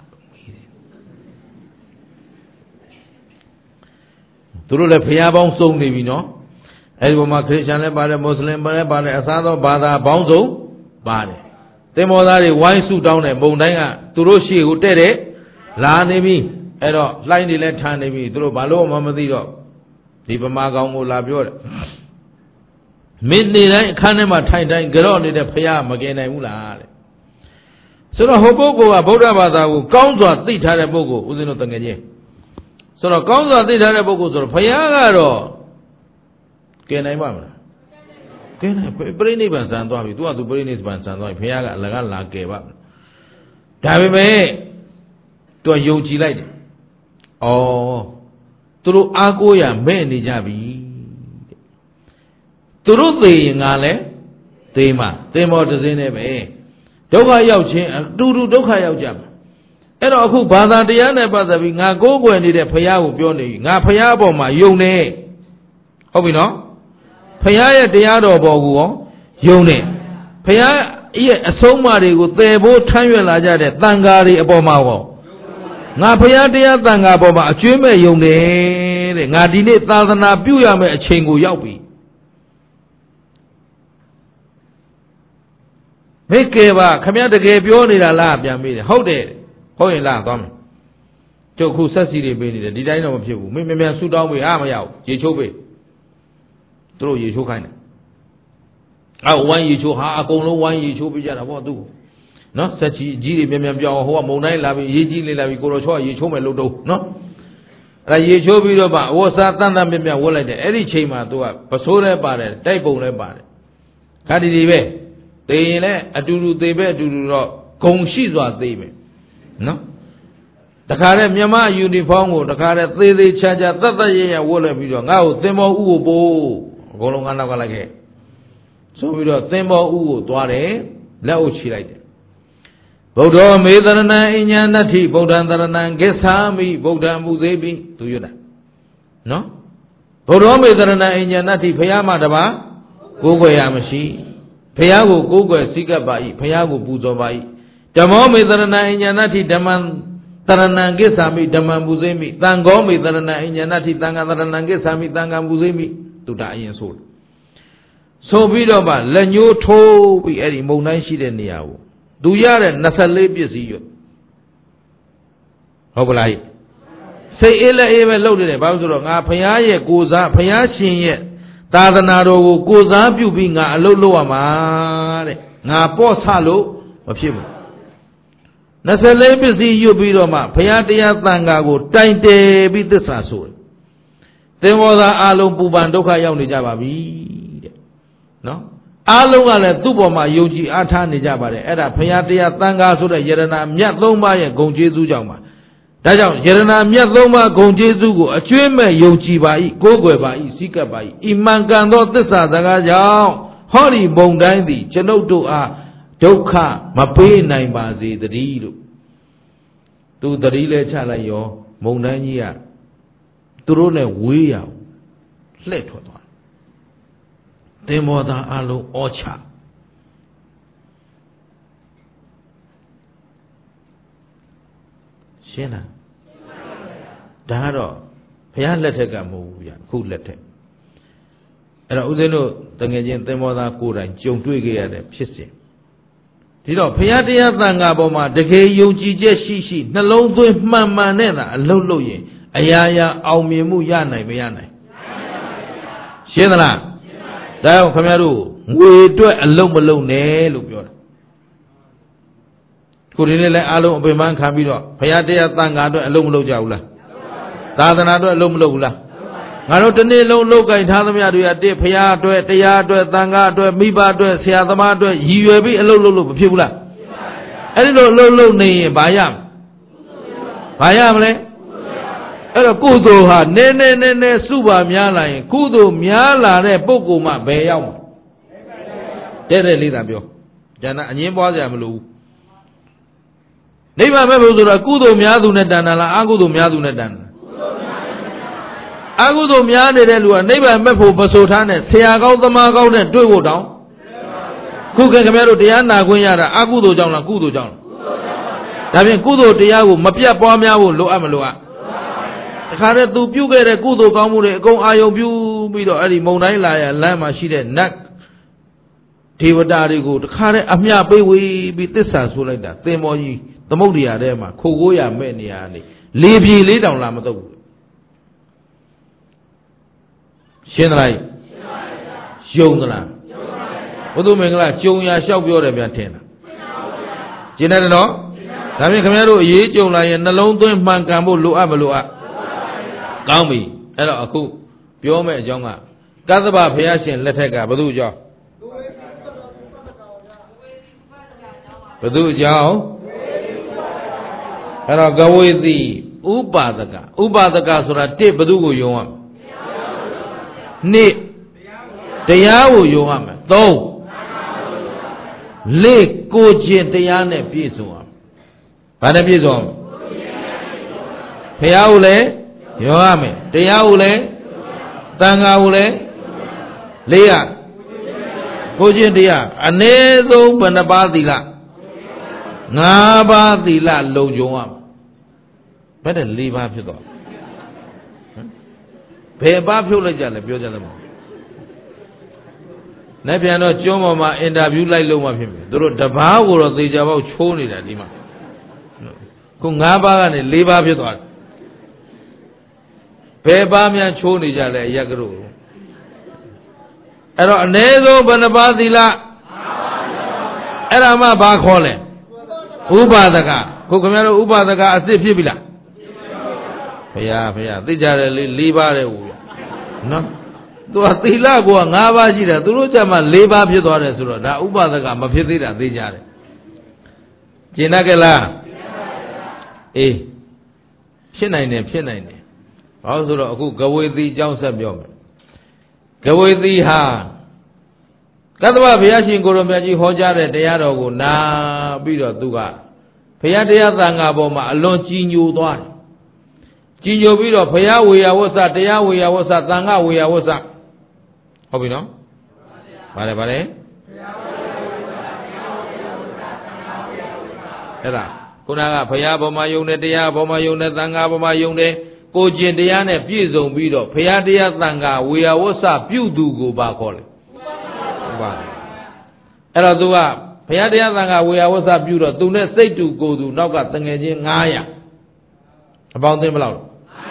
သူတို့လည်းဖယားပေါင်းစုံနေပြီနော်အဲဒီပေါ်မှာခရစ်ယာန်လည်းပါတယ်မွတ်စလင်လည်းပါတယ်အစားသောဘာသာပေါင်းစုံပါတယ်သင်္ဘောသားတွေဝိုင်းစုတောင်းတဲ့မုန်တိုင်းကသူတို့ရှေ့ကိုတဲ့တဲ့လာနေပြီအဲ့တော့လှိုင်းတွေလည်းထားနေပြီသူတို့ဘာလို့မှမသိတော့ဒီဗမာကောင်ကိုလာပြောတယ်မင်းနေတိုင်းအခန်းထဲမှာထိုင်တိုင်းကြော့နေတဲ့ဖယားမကယ်နိုင်ဘူးလားတဲ့ဆိုတော့ဟိုပုဂ္ဂိုလ်ကဗုဒ္ဓဘာသာကိုကောင်းစွာသိထားတဲ့ပုဂ္ဂိုလ်ဦးဇင်းတို့တကယ်ချင်းဆိုတော့ကောင်းစွာသိထားတဲ့ပုဂ္ဂိုလ်ဆိုတော့ဖယားကတော့ကယ်နိုင်ပါမလားကယ်နိုင်ပြိဋိဘံဆံသွားပြီသူကသူပြိဋိဘံဆံသွားပြီဖယားကအလကားလာကယ်ပါဒါပေမဲ့သူကယုံကြည်လိုက်တယ်ဩသူတို့အားကိုးရမဲ့နေကြပြီသူတို့သိရင်ငါလည်းသိမှာသင်္ဘောတစ်စင်းနဲ့ပဲဒုက္ခရောက်ခြင်းအတူတူဒုက္ခရောက်ကြမှာအဲ့တော့အခုဘာသာတရားနဲ့ပတ်သက်ပြီးငါကိုးကွယ်နေတဲ့ဖယားကိုပြောနေပြီငါဖယားအပေါ်မှာယုံနေဟုတ်ပြီနော်ဖယားရဲ့တရားတော်ပေါ်ကိုရောယုံနေဖယားရဲ့အဆုံးအမတွေကိုသယ်ဖို့ထမ်းရွက်လာကြတဲ့တန်ဃာတွေအပေါ်မှာရောငါဖယားတရားတန်ဃာပေါ်မှာအကျွမ်းမဲ့ယုံတယ်တဲ့ငါဒီနေ့သာသနာပြုရမယ့်အချိန်ကိုရောက်ပြီမိတ်ကယ်ပါခမရတကယ်ပြောနေတာလားပြန်မေးတယ်ဟုတ်တယ်ဟုတ်ရင်လားသွားမယ်ကျုပ်ခုဆက်စီတွေပေးနေတယ်ဒီတိုင်းတော့မဖြစ်ဘူးမင်းမြန်မြန်ဆူတောင်းပေးမရဘူးရေချိုးပေးသူတို့ရေချိုးခိုင်းတယ်ဝိုင်းရေချိုးဟာအကုန်လုံးဝိုင်းရေချိုးပေးကြတာပေါ့သူနော်ဆက်ချီကြီးတွေမြန်မြန်ပြောင်းဟိုကမုံတိုင်းလာပြီးရေးကြီးလေးလာပြီးကိုတော်ချောရေချိုးမယ်လို့တော့နော်အဲ့ဒါရေချိုးပြီးတော့မှဝတ်စားတန်တန်မြမြဝတ်လိုက်တယ်အဲ့ဒီချိန်မှာသူကပစိုးလည်းပါတယ်တိုက်ပုံလည်းပါတယ်ခါဒီဒီပဲသေရင်လည်းအတူတူသေပဲအတူတူတော့ဂုံရှိစွာသေမယ်နော်တခါတည်းမြမယူနီဖောင်းကိုတခါတည်းသေသေးချာချာတတ်တတ်ရရဝတ်လိုက်ပြီးတော့ငါ့ကိုသင်္ဘောဥကိုပို့အကုန်လုံးငါနောက်ကလိုက်ခဲ့ဆိုပြီးတော့သင်္ဘောဥကိုသွားတယ်လက်အုပ်ချီလိုက်တယ်ဗုဒ္ဓမေတရဏံအညာဏတ္ထိဗုဒ္ဓံတရဏံကိစ္ဆာမိဗုဒ္ဓံမူသေးပြီသူရွတ်တာနော်ဗုဒ္ဓမေတရဏံအညာဏတ္ထိဘုရားမှာတပါးကိုးကွယ်ရမရှိဘုရားကိုကိုးကွယ်စည်းကပ်ပါ၏ဘုရားကိုပူဇော်ပါ၏ဓမ္မောမေတရဏံအညာဏတ္ထိဓမ္မံတရဏံကိစ္ဆာမိဓမ္မံပူဇေမိသံဃောမေတရဏံအညာဏတ္ထိသံဃာတရဏံကိစ္ဆာမိသံဃံပူဇေမိသူတာအရင်ဆိုပြီးတော့မှလက်ညှိုးထိုးပြီးအဲ့ဒီမုံတိုင်းရှိတဲ့နေရာကိုသူရတဲ့24ပစ္စည်းရွတ်ဟုတ်ပလားစိတ်အေးလက်အေးပဲလှုပ်နေတယ်ဘာလို့ဆိုတော့ငါဘုရားရဲ့ကိုယ်စားဘုရားရှင်ရဲ့သာသနာတော်ကိုကိုယ်စားပြုပြီးငါအလုပ်လုပ်ရမှာတဲ့ငါပေါ့ဆလို့မဖြစ်ဘူး24ပစ္စည်းရွတ်ပြီးတော့မှဘုရားတရားသံဃာကိုတိုင်တယ်ပြီးသစ္စာဆိုတယ်သင်္ဘောသားအလုံးပူပန်ဒုက္ခရောက်နေကြပါပြီတဲ့နော်အားလုံးကလည်းသူ့ပေါ်မှာယုံကြည်အားထားနေကြပါတယ်အဲ့ဒါဘုရားတရားသံဃာဆိုတဲ့ယရနာမြတ်၃ပါးရဲ့ဂုဏ်ကျေးဇူးကြောင့်ပါဒါကြောင့်ယရနာမြတ်၃ပါးဂုဏ်ကျေးဇူးကိုအကျွမ်းမဲ့ယုံကြည်ပါ၏ကိုးကွယ်ပါ၏စည်းကပ်ပါ၏ဤမှန်ကန်သောသစ္စာစကားကြောင့်ဟောဒီဘုံတိုင်းသည်ကျွန်ုပ်တို့အားဒုက္ခမပေးနိုင်ပါစေတည်းလို့သူတတိလဲချလိုက်ရောမုံတိုင်းကြီးကသူတို့နဲ့ဝေးရအောင်လှည့်ထွက်သွားသင်္ဘောသားအလုံးဩချရှင်းလားဒါကတော့ဘုရားလက်ထက်ကမဟုတ်ဘူးဗျခုလက်ထက်အဲ့တော့ဦးဇင်းတို့တကယ်ချင်းသင်္ဘောသားကိုယ်တိုင်ကြုံတွေ့ခဲ့ရတဲ့ဖြစ်စဉ်ဒီတော့ဘုရားတရားသံဃာပေါ်မှာတကယ်ယုံကြည်ချက်ရှိနှလုံးသွင်းမှန်မှန်နဲ့သာအလုပ်လုပ်ရင်အရာရာအောင်မြင်မှုရနိုင်မရနိုင်ရှင်းသလားဒါကြောင့်ခင်ဗျားတို့ငွေအတွက်အလုံးမလုံးနဲ့လို့ပြောတာခုဒီနေ့လည်းအားလုံးအပင်ပန်းခံပြီးတော့ဘုရားတရားသံဃာအတွက်အလုံးမလုံးကြဘူးလားသာသနာအတွက်အလုံးမလုံးဘူးလားငါတို့တစ်နေ့လုံးလုပ်ကြိုင်ထားသမျှတွေကတစ်ဘုရားအတွက်တရားအတွက်သံဃာအတွက်မိဘအတွက်ဆရာသမားအတွက်ရည်ရွယ်ပြီးအလုံးလုံးလို့မဖြစ်ဘူးလားအဲ့ဒီလိုအလုံးလုံးနေရင်ဘာရမလဲအဲ့တော့ကုသိုလ်ဟာနည်းနည်းစုပါများလာရင်ကုသိုလ်များလာတဲ့ပုဂ္ဂိုလ်မှဘယ်ရောက်မှာတဲ့လေးသာပြောကျန်တာအငင်းပွားစရာမလိုဘူးနိဗ္ဗာန်မဲ့ဖို့ဆိုတော့ကုသိုလ်များသူနဲ့တန်တာလားအကုသိုလ်များသူနဲ့တန်တာအကုသိုလ်များနေတဲ့လူကနိဗ္ဗာန်မဲ့ဖို့မဆိုထားနဲ့ဆရာကောင်းသမားကောင်းနဲ့တွေ့ဖို့တောင်းမခုကခင်ဗျားတို့တရားနာခွင့်ရတာအကုသိုလ်ကြောင့်လားကုသိုလ်ကြောင့်လားဒါဖြင့်ကုသိုလ်တရားကိုမပြတ်ပွားများဖို့လိုအပ်မလိုအပ်တခါတည်းသူပြုခဲ့တဲ့ကုသိုလ်ကောင်းမှုတွေအကုန်အာယုံပြုပြီးတော့အဲ့ဒီမုံတိုင်းလာရလမ်းမှာရှိတဲ့နတ်ဒေဝတာတွေကိုတခါတည်းအမျှပေးဝေးပြီးသစ္စာဆိုလိုက်တာသင်္ဘောကြီးသမုဒ္ဒရာထဲမှာခိုကိုးရမဲ့နေရာနေလေပြေလေးတောင်လာမတော့ဘူးရှင်းသလားယုံသလားဘုသူမင်္ဂလာကြုံရလျှောက်ပြောတယ်ဗျာထင်တာရှင်းတယ်နော်ဒါဖြင့်ခင်ဗျားတို့အရေးကြုံလာရင်နှလုံးသွင်းမှန်ကန်ဖို့လိုအပ်မလိုအပ်ကောင်းပြီအဲ့တော့အခုပြောမယ့်အကြောင်းကကသဗ္ဗဘုရားရှင်လက်ထက်ကဘုသူအကြောင်းဘုသူအကြောင်းအဲ့တော့ကဝေတိဥပါဒကဆိုတာတစ်ဘုသူကိုယုံရမယ်နှစ်တရားကိုယုံရမယ်သုံးလေးကိုခြင်းတရားနဲ့ပြည့်စုံအောင်ဘာနဲ့ပြည့်စုံအောင်ဘုရားကိုလည်းယုံရမယ်တရားကိုလည်းသံဃာကိုလည်းလေးရကိုခြင်းတရားအနည်းဆုံးဘယ်နှပါးသီလ5 ပါးသီလလုံခြုံရမယ်ဘယ်နဲ့4 ပါးဖြစ်သွားဘယ်ပါးဖြုတ်လိုက်ကြလဲပြောကြတယ်မဟုတ်နဲ့ပြန်တော့ကျွန်းပေါ်မှာအင်တာဗျူးလိုက်လို့မှဖြစ်မယ်သူတို့တပားကိုတော့သေချာပေါက်ချိုးနေတာဒီမှာခု5 ပါးကနေ4 ပါးဖြစ်သွားတယ်ဘယ်ပါးများချိုးနေကြလဲအရက်ကတို့အဲ့တော့အ ਨੇ ဆုံးဘယ်နှပါးသီလအဲ့ဒါမှဘာခေါ်လဲဥပါဒကခုခင်ဗျားတို့ဥပါဒကအစ်စ်ဖြစ်ပြီလားဘုရားသိကြတယ်လေ4 ပါးတဲ့ဟူနော်သူကသီလကို5 ပါးရှိတယ်သူတို့ကြမှာ4 ပါးဖြစ်သွားတယ်ဆိုတော့ဒါဥပဒကမဖြစ်သေးတာသိကြတယ်ကျင်တတ်ကြလားအေးဖြစ်နိုင်တယ်ဘာလို့ဆိုတော့အခုကဝေတိအကြောင်းဆက်ပြောမယ်ကဝေတိဟာကသဗ္ဗဘုရားရှင်ကိုရောမြတ်ကြီးဟောကြားတဲ့တရားတော်ကိုနာပြီးတော့သူကဘုရားတရားသံဃာပေါ်မှာအလွန်ကြည်ညိုသွားတယ်ကြည်ညိုပြီးတော့ဘုရားဝေယဝဆတရားဝေယဝဆသံဃာဝေယဝဆဟုတ်ပြီနော်ဗါတယ်အဲ့ဒါခုနကဘုရားဘောမှာယုံတယ်တရားဘောမှာယုံတယ်သံဃာဘောမှာယုံတယ်ကိုကျင်တရားနဲ့ပြည့်စုံပြီးတော့ဘုရားတရားသံဃာဝေယဝဆပြုသူကိုပါခေါ်တယ်ဟုတ်ပါအဲ့တော့သူကဘုရားတရားသံဃာဝေယဝဆပြုတော့သူနဲ့စိတ်တူကိုယ်တူနောက်ကတငယ်ချင်း900အပေါင်းသိမလို့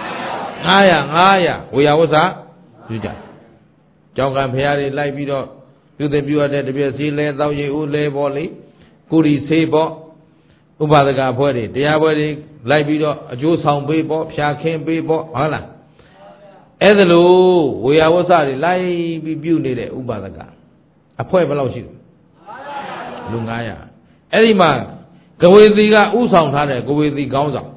900ဝေယဝဆပြုကြကြောင်းကံဖရာတွေလိုက်ပြီးတော့ပြုတဲ့ပြုရတဲ့တပြည့်စီလဲတောက်ရည်ဦးလဲပေါ်လေကုရီဆေးပေါ်ဥပါဒကအဖွဲ့တွေတရားပွဲတွေလိုက်ပြီးတော့အကျိုးဆောင်ပေးပေါ်ဖြာခင်းပေးပေါ်ဟုတ်လားအဲ့ဒါလို့ဝေယဝဆတွေလိုက်ပြီးပြုနေတဲ့ဥပါဒကအဖွဲ့ဘယ်လောက်ရှိလဲလူ900အဲ့ဒီမှာကဝေတိကဥဆောင်ထားတဲ့ကဝေတိခေါင်းဆောင်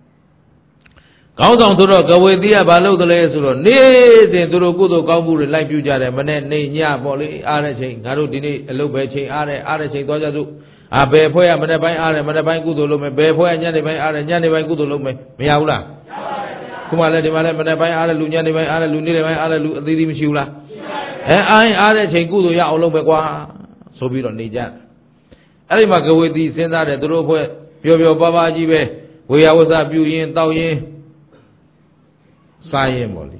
ဆိုတော့ကဝေတိကဘာလုပ်တယ်လဲဆိုတော့နေ့စဉ်သူတို့ကုသိုလ်ကောင်းမှုတွေလိုက်ပြုကြတယ်မနေ့နေညပေါ့လေအားတဲ့ချိန်ငါတို့ဒီနေ့အလုပ်ပဲချိန်အားတဲ့ချိန်သွားကြစို့ဘယ်ဖွဲ့ကမနေ့ပိုင်းအားတယ်မနေ့ပိုင်းကုသိုလ်လုပ်မယ်ဘယ်ဖွဲ့ကညနေပိုင်းအားတယ်ညနေပိုင်းကုသိုလ်လုပ်မယ်မရဘူးလားခုမှလည်းဒီမှာလည်းမနေ့ပိုင်းအားတယ်လူညနေပိုင်းအားတယ်လူနေ့ပိုင်းအားတယ်လူအသေးသေးမရှိဘူးလားအားတဲ့ချိန်ကုသိုလ်ရအောင်လုပ်ပဲကွာဆိုပြီးတော့နေကြအဲ့ဒီမှာကဝေတိစဉ်းစားတယ်သူတို့ဖွဲ့ပျော်ပျော်ပါပါကြီးပဲဝေယဝဆပြုရင်တောက်ရင်စားရင်ပေါ့လေ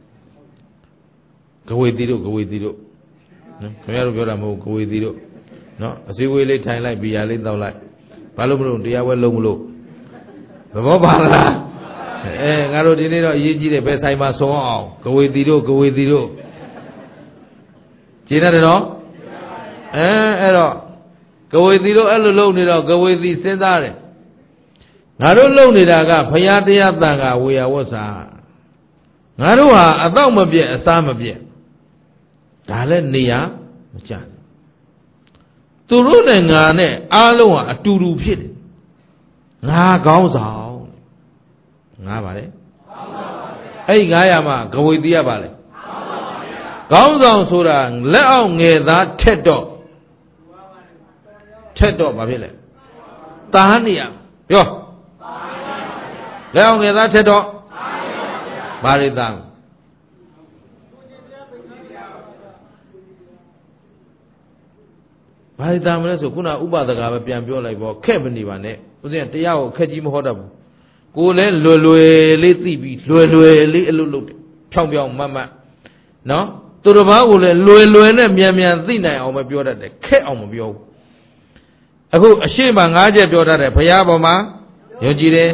ကဝေတိတို့နော်ခင်ဗျားတို့ပြောတာမဟုတ်ကဝေတိတို့နော်အစည်းအဝေးလေးထိုင်လိုက်ဘီယာလေးတောက်လိုက်ဘာလို့မလို့တရားပွဲလုံးမလို့သဘောပါလားငါတို့ဒီနေ့တော့အရေးကြီးတယ်ပဲဆိုင်မှာဆုံးအောင်ကဝေတိတို့ကျင်းရတယ်နော်အဲ့တော့ကဝေတိတို့အဲ့လိုလုပ်နေတော့ကဝေတိစဉ်းစားတယ်ငါတို့လုပ်နေတာကဘုရားတရားသံဃာဝေယဝဆငါတို့ဟာအတော့မပြည့်အစားမပြည့်ဒါလည်းနေရမကြသူတို့နဲ့ငါနဲ့အားလုံးဟာအတူတူဖြစ်တယ်ငါကောင်းဆောင်ငါပါလေအဲ့900မှာကဝေတိရပါလေကောင်းဆောင်ဆိုတာလက်အောက်ငယ်သားထက်တော့ဘာဖြစ်လဲတာဟနေရပြောလက်အောက်ငယ်သားထက်တော့ဘာရိတံဘာသာမလဲဆိုခုနဥပဒကပဲပြန်ပြောလိုက်ပေါ့ခက်မနေပါနဲ့ဦးဇင်းတရားကိုခက်ကြီးမဟောတတ်ဘူးကိုလည်းလွယ်လွယ်လေးသိပြီးလွယ်လွယ်လေးအလုပ်လုပ်တယ်ဖြောင်းဖြောင်းမတ်မတ်နော်သူတစ်ပါးကိုလည်းလွယ်လွယ်နဲ့မြန်မြန်သိနိုင်အောင်မပြောတတ်တယ်ခက်အောင်မပြောဘူးအခုအရှိမ၅ချက်ပြောတတ်တယ်ဘုရားပေါ်မှာယုံကြည်တယ်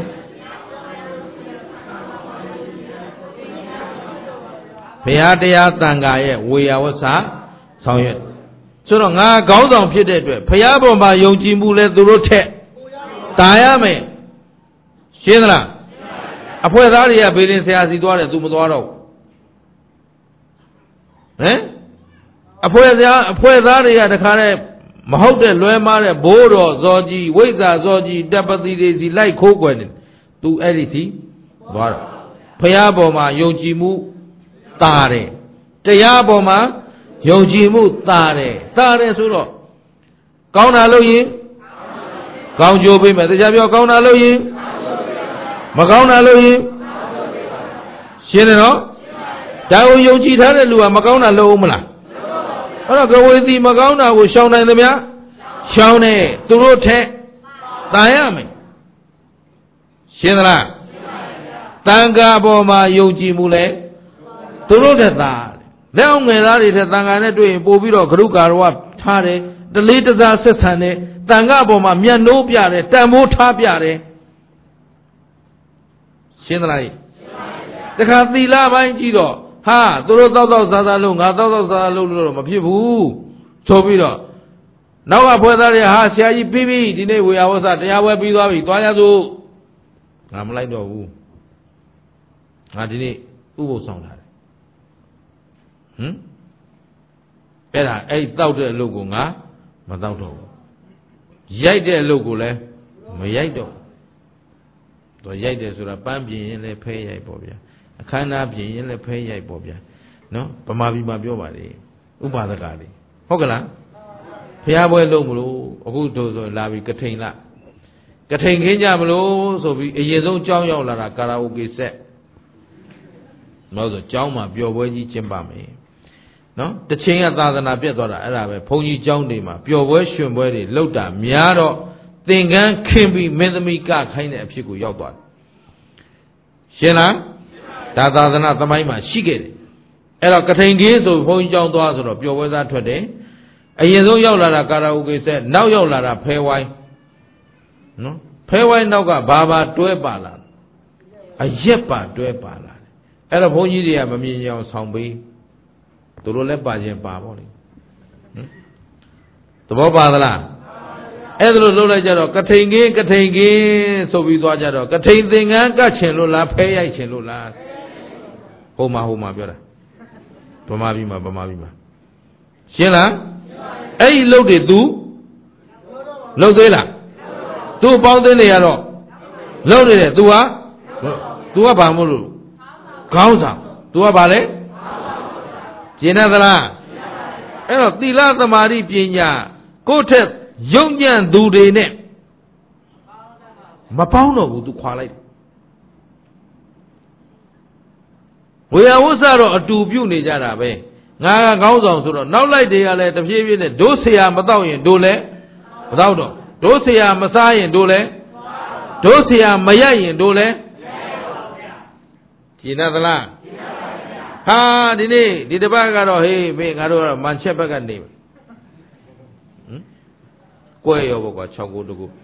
ဘုရားတရားသံဃာရဲ့ဝေယဝဆဆောင်ရွက်ဆိုတော့ငါခေါင်းဆောင်ဖြစ်တဲ့အတွက်ဘုရားပေါ်မှာယုံကြည်မှုလဲသူတို့ထက်တာရမယ်ရှင်းသလားအဖွဲ့သားတွေကဘေးရင်ဆရာစီသွားတယ်သူမသွားတော့ဟမ်အဖွဲ့သားတွေကတခါနဲ့မဟုတ်တဲ့လွဲမားတဲ့ဘိုးတော်ဇော်ကြီးဝိဇ္ဇာဇော်ကြီးတပ်ပတိတွေစီလိုက်ခိုးကွယ်နေသူအဲ့ဒီစီသွားတော့ဘုရားပေါ်မှာယုံကြည်မှုတာတယ်တရားပေါ်မှာယုံကြည်မှုတာတယ်ဆိုတော့ကောင်းတာလို့ရင်ကောင်းကျိုးပေးမယ်တရားပြောကောင်းတာလို့ရင်မကောင်းတာလို့ရင်ရှင်းတယ်နော်ဒါကိုယုံကြည်ထားတဲ့လူကမကောင်းတာလုပ်ဦးမလားအဲ့တော့ကဝေစီမကောင်းတာကိုရှောင်နိုင်သမျှရှောင်နေသူတို့ထက်တာရမယ်ရှင်းသလားတန်ခါပေါ်မှာယုံကြည်မှုလဲသူတို့ထက်သာလက်အောင်ငယ်သားတွေထက်တန်ခါနဲ့တွေ့ရင်ပို့ပြီးတော့ဂရုကာရဝထားတယ်တလေးတစားဆက်ဆံတယ်တန်ခါပေါ်မှာမျက်နှိုးပြတယ်တန်ဖိုးထားပြတယ်ရှင်းသလားတခါသီလပိုင်းကြည့်တော့ဟာသူတို့တောက်စားလို့ငါတောက်စားလို့မဖြစ်ဘူးဆိုပြီးတော့နောက်ကဖွဲ့သားတွေဟာဆရာကြီးပြီးပြီဒီနေ့ဝေယဝဆတရားပွဲပြီးသွားပြီသွားရစို့ငါမလိုက်တော့ဘူးငါဒီနေ့ဥပုသ်ဆောင်လာတယ်အဲ့ဒါအဲ့တောက်တဲ့အလုပ်ကိုငါမတောက်တော့ဘူးရိုက်တဲ့အလုပ်ကိုလည်းမရိုက်တော့တော့ရိုက်တယ်ဆိုတာပန်းပြင်းရင်လည်းဖဲရိုက်ပေါ့ဗျာအခမ်းအနားပြင်ရင်လည်းဖဲရိုက်ပေါ့ဗျာနော်ဗမာပြည်မှာပြောပါလေဥပဒကလေးဟုတ်ကလားဖျားပွဲလုပ်မလို့အခုတို့ဆိုလာပြီးကထိန်လာကထိန်ခင်းကြမလို့ဆိုပြီးအရင်ဆုံးကြောင်းရောက်လာတာကာရာအိုကေဆက်နောက်ဆိုကြောင်းမှာပျော်ပွဲကြီးကျင်းပမယ်နော်တချင်းကသာသနာပြတ်သွားတာအဲ့ဒါပဲဘုန်းကြီးကျောင်းတွေမှာပျော်ပွဲရွှင်ပွဲတွေလုပ်တာများတော့သင်္ကန်းခင်းပြီးမင်းသမီးကခိုင်းတဲ့အဖြစ်ကိုရောက်သွားတယ်ရှင်းလားဒါသာသနာသမိုင်းမှာရှိခဲ့တယ်အဲ့တော့ကထိန်ကြီးဆိုဘုန်းကြီးကျောင်းသွားဆိုတော့ပျော်ပွဲစားထွက်တယ်အရင်ဆုံးရောက်လာတာကာရာအိုကေဆက်နောက်ရောက်လာတာဖဲဝိုင်းနော်ဖဲဝိုင်းနောက်ကဘာတွဲပါလာအရက်ပါတွဲပါလာအဲ့တော့ဘုန်းကြီးတွေကမမြင်ကြအောင်ဆောင်ပေးသူတို့လည်းပါခြင်းပါပေါ့လေသဘောပါသလားအဲ့ဒါလို့လှုပ်လိုက်ကြတော့ကထိန်ကင်းဆိုပြီးသွားကြတော့ကထိန်သင်္ကန်းကတ်ချင်လို့လားဖဲရိုက်ချင်လို့လားဟိုမှာပြောတာဗမာပြည်မှာရှင်းလားအဲ့ဒီလှုပ်တွေ तू လှုပ်သေးလား तू ပေါင်းသိနေရတော့လှုပ်နေတယ် तू ကဘာမို့လို့ခေါင်းဆောင် तू ကဘာလဲကျင်သလားအဲ့တော့သီလသမာဓိပညာကိုယ့်ထက်ယုံညံ့သူတွေနဲ့မပေါင်းတော့ဘူး तू ခွာလိုက်တယ်ဝေယဝဆတော့အတူပြုနေကြတာပဲငါကခေါင်းဆောင်ဆိုတော့နောက်လိုက်တွေကလည်းတဖြည်းဖြည်းနဲ့ဒိုးဆရာမတော့ရင်ဒိုးလည်းမတော့တော့ဒိုးဆရာမစားရင်ဒိုးလည်းဒိုးဆရာမရိုက်ရင်ဒိုးလည်းကျင်သလားဟာဒီနေ့ဒီတစ်ပတ်ကတော့ဟေးမင်းငါတို့ကတော့မန်ချက်ဘက်ကနေကွဲရောပေါ့ကွာ6ကိုတကူ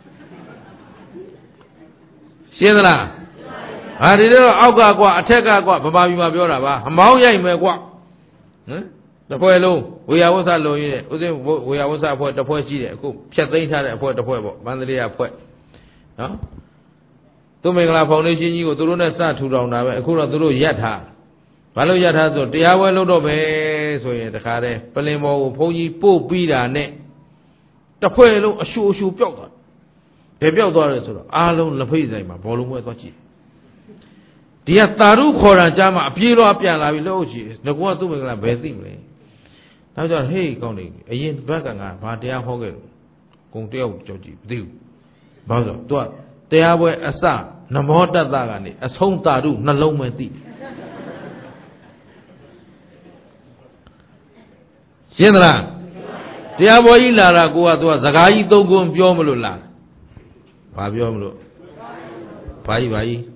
ရှင်းသလားဟာဒီတော့အောက်ကကွာအထက်ကကွာဗမာပြည်မှာပြောတာပါအမောင်းရိုက်မယ်ကွာတဖွဲလုံးဝေယဝဆလုံရင်းဥစဉ်ဝေယဝဆအဖွဲ့တစ်ဖွဲ့ရှိတယ်အခုဖြတ်သိမ်းထားတဲ့အဖွဲ့တစ်ဖွဲ့ပေါ့မန္တလေးအဖွဲ့နော်သူမင်္ဂလာဖောင်ဒေးရှင်းကြီးကိုသူတို့နဲ့စထူထောင်တာပဲအခုတော့သူတို့ရပ်ထားဘာလို့ရပ်ထားဆိုတရားပွဲလုပ်တော့ပဲဆိုရင်တခါတည်းပလင်ဘော်ကိုဘုန်းကြီးပို့ပြီးတာနဲ့တစ်ဖွဲ့လုံးအရှူပျောက်သွားတယ်ပျောက်သွားတယ်ဆိုတော့အားလုံးလက်ဖိတ်ဆိုင်မှာဘောလုံးပွဲသွားကြည့်ဒီကတာရုခေါ်တာကြားမှာအပြေးတော့ပြန်လာပြီလို့ရှိငကောကသူ့မင်္ဂလာဘယ်သိမလဲနောက်ကျတော့ဟေးကောင်းနေအရင်ဘက်ကငါဘာတရားဟောခဲ့လို့ကုံတယောက်ကြောက်ကြည့်မသိဘူးဘာလို့ဆိုတော့ သူကတရားပွဲအစနမောတတ္တကနေအဆုံးတာရုနှလုံးပဲသိရှင်းသလားတရားပေါ်ကြီးလာတာကိုကသူကစကားကြီးသုံးခုပြောမလို့လာဘာပြောမလို့ဘာကြီးစကားကြီး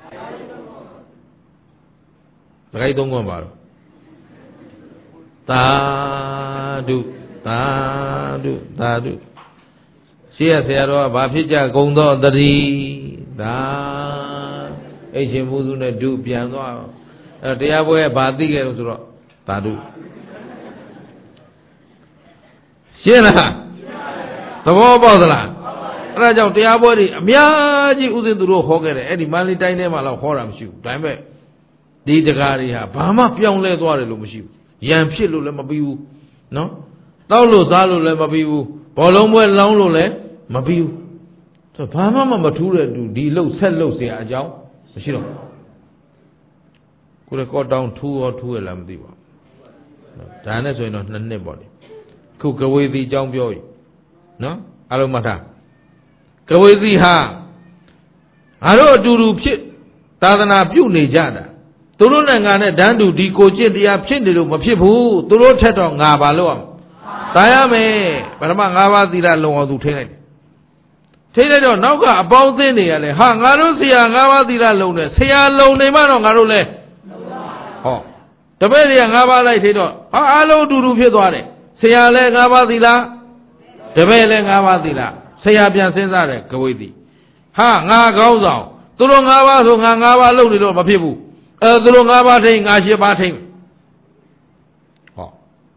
သုံးခုပါတော့သာဓုသာဓုသာဓုရှေ့ရဆရာတော်ကဘာဖြစ်ကြကုန်သောတတိသာအိတ်ရှင်ဘုသူနဲ့ဒုပြန်သွားအဲတရားပွဲဘာသိခဲ့လို့ဆိုတော့သာဓုရှင်းလားသဘောပေါက်သလားအဲ့ဒါကြောင့်တရားပွဲတွေအများကြီးဥစဉ်သူတို့ဟောခဲ့တယ်အဲ့ဒီမန္တလေးတိုင်းထဲမှာတော့ဟောတာမရှိဘူးဒါပေမဲ့ဒီတရားတွေဟာဘာမှပြောင်းလဲသွားတယ်လို့မရှိဘူးရံဖြစ်လို့လည်းမပြီးဘူးနော်တောက်လို့စားလို့လည်းမပြီးဘူးဘောလုံးပွဲလောင်းလို့လည်းမပြီးဘူးဆိုဘာမှမထူးတဲ့သူဒီလှုပ်ဆက်လှုပ်เสียအကြောင်းမရှိတော့ကိုယ်ကောတောင်းထူးရောထူးရလားမသိပါဘူးဒါနဲ့ဆိုရင်တော့2 နှစ်ပေါ့လေခုကဝေသီအကြောင်းပြောပြီနော်အားလုံးမှတ်ထားကဝေသီဟာငါတို့အတူတူဖြစ်သာသနာပြုနေကြတာသူတို့နိုင်ငံနဲ့တန်းတူဒီကိုကျင့်တရားဖြစ်နေလို့မဖြစ်ဘူးသူတို့ထက်တော့ငါပါလို့အောင်သာရမယ်ပထမ5ပါးသီလလုံအောင်သူထိလိုက်ထိလိုက်တော့နောက်ကအပေါင်းအသင်းတွေရလဲဟာငါတို့ဆရာ5ပါးသီလလုံတယ်ဆရာလုံနေမှတော့ငါတို့လဲဟောတပည့်တွေက5ပါးလိုက်ထိတော့အားလုံးအတူတူဖြစ်သွားတယ်ဆရာလဲ5ပါးသီလတပည့်လဲ5ပါးသီလဆရာပြန်စဉ်းစားတယ်ကဝိသီဟာငါကောင်းဆောင်သူတို့5ပါးဆိုငါ5ပါးလုံနေတော့မဖြစ်ဘူးသူတို့5ပါးထိန်ငါ7ပါးထိန်ဟော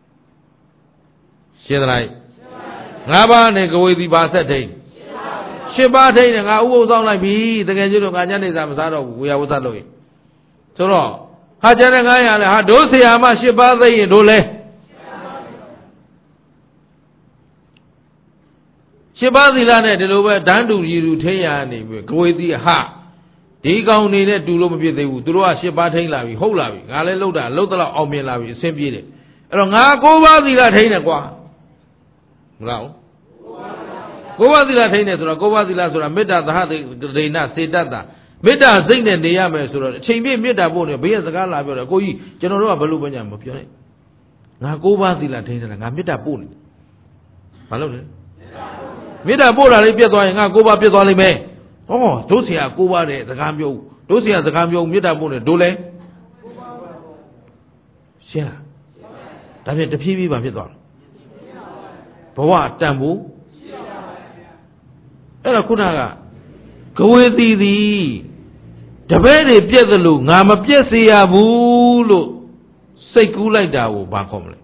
ရှင်းသလား5ပါးနဲ့ကဝေသီပါဆက်ထိန်7ပါးထိန်နဲ့ငါဥပုသ်ဆောင်လိုက်ပြီတကယ်ကျတော့ငါညနေစာမစားတော့ဘူးဝေယဝသလို့ဆိုတော့ဟာကျတဲ့900လဲဟာဒုဆရာမ7ပါးသိရင်တို့လဲ7ပါးသီလနဲ့ဒီလိုပဲဓာန်တူရည်တူထိန်ရနေပြီကဝေသီဟာဒီကောင်နေနဲ့တူလို့မဖြစ်သေးဘူးသူတို့က7ပါးထိန်လာပြီဟုတ်လာပြီငါလည်းလှုပ်တာလှုပ်တော့အောင်မြင်လာပြီအဆင်ပြေတယ်အဲ့တော့ငါ9ပါးသီလထိန်တယ်ကွာမလား9ပါးသီလထိန်တယ်ဆိုတော့9ပါးသီလဆိုတာမေတ္တာသဟဒေနစေတ္တမေတ္တာစိတ်နဲ့နေရမယ်ဆိုတော့အချိန်ပြည့်မေတ္တာပို့နေဘေးကစကားလာပြောတယ်ကိုကြီးကျွန်တော်တို့ကဘယ်လိုပဲညာမပြောနဲ့ငါ9ပါးသီလထိန်တယ်ငါမေတ္တာပို့နေတယ်ဘာလို့လဲမေတ္တာပို့တာလေးပြတ်သွားရင်ငါ9ပါးပြတ်သွားလိမ့်မယ်ဟောတို့ဆရာ9ပါးတဲ့စကားပြောတို့ဆရာစကားပြောမေတ္တာပို့နေတို့လဲရှင်းလားဒါဖြင့်တဖြည်းဖြည်းပါဖြစ်သွားတယ်ဘဝတန်ဖို့အဲ့တော့ခုနကကဝေသီသည်တပည့်တွေပြက်သလိုငါမပြက်စေရဘူးလို့စိတ်ကူးလိုက်တာကိုဘာခေါ်မလဲ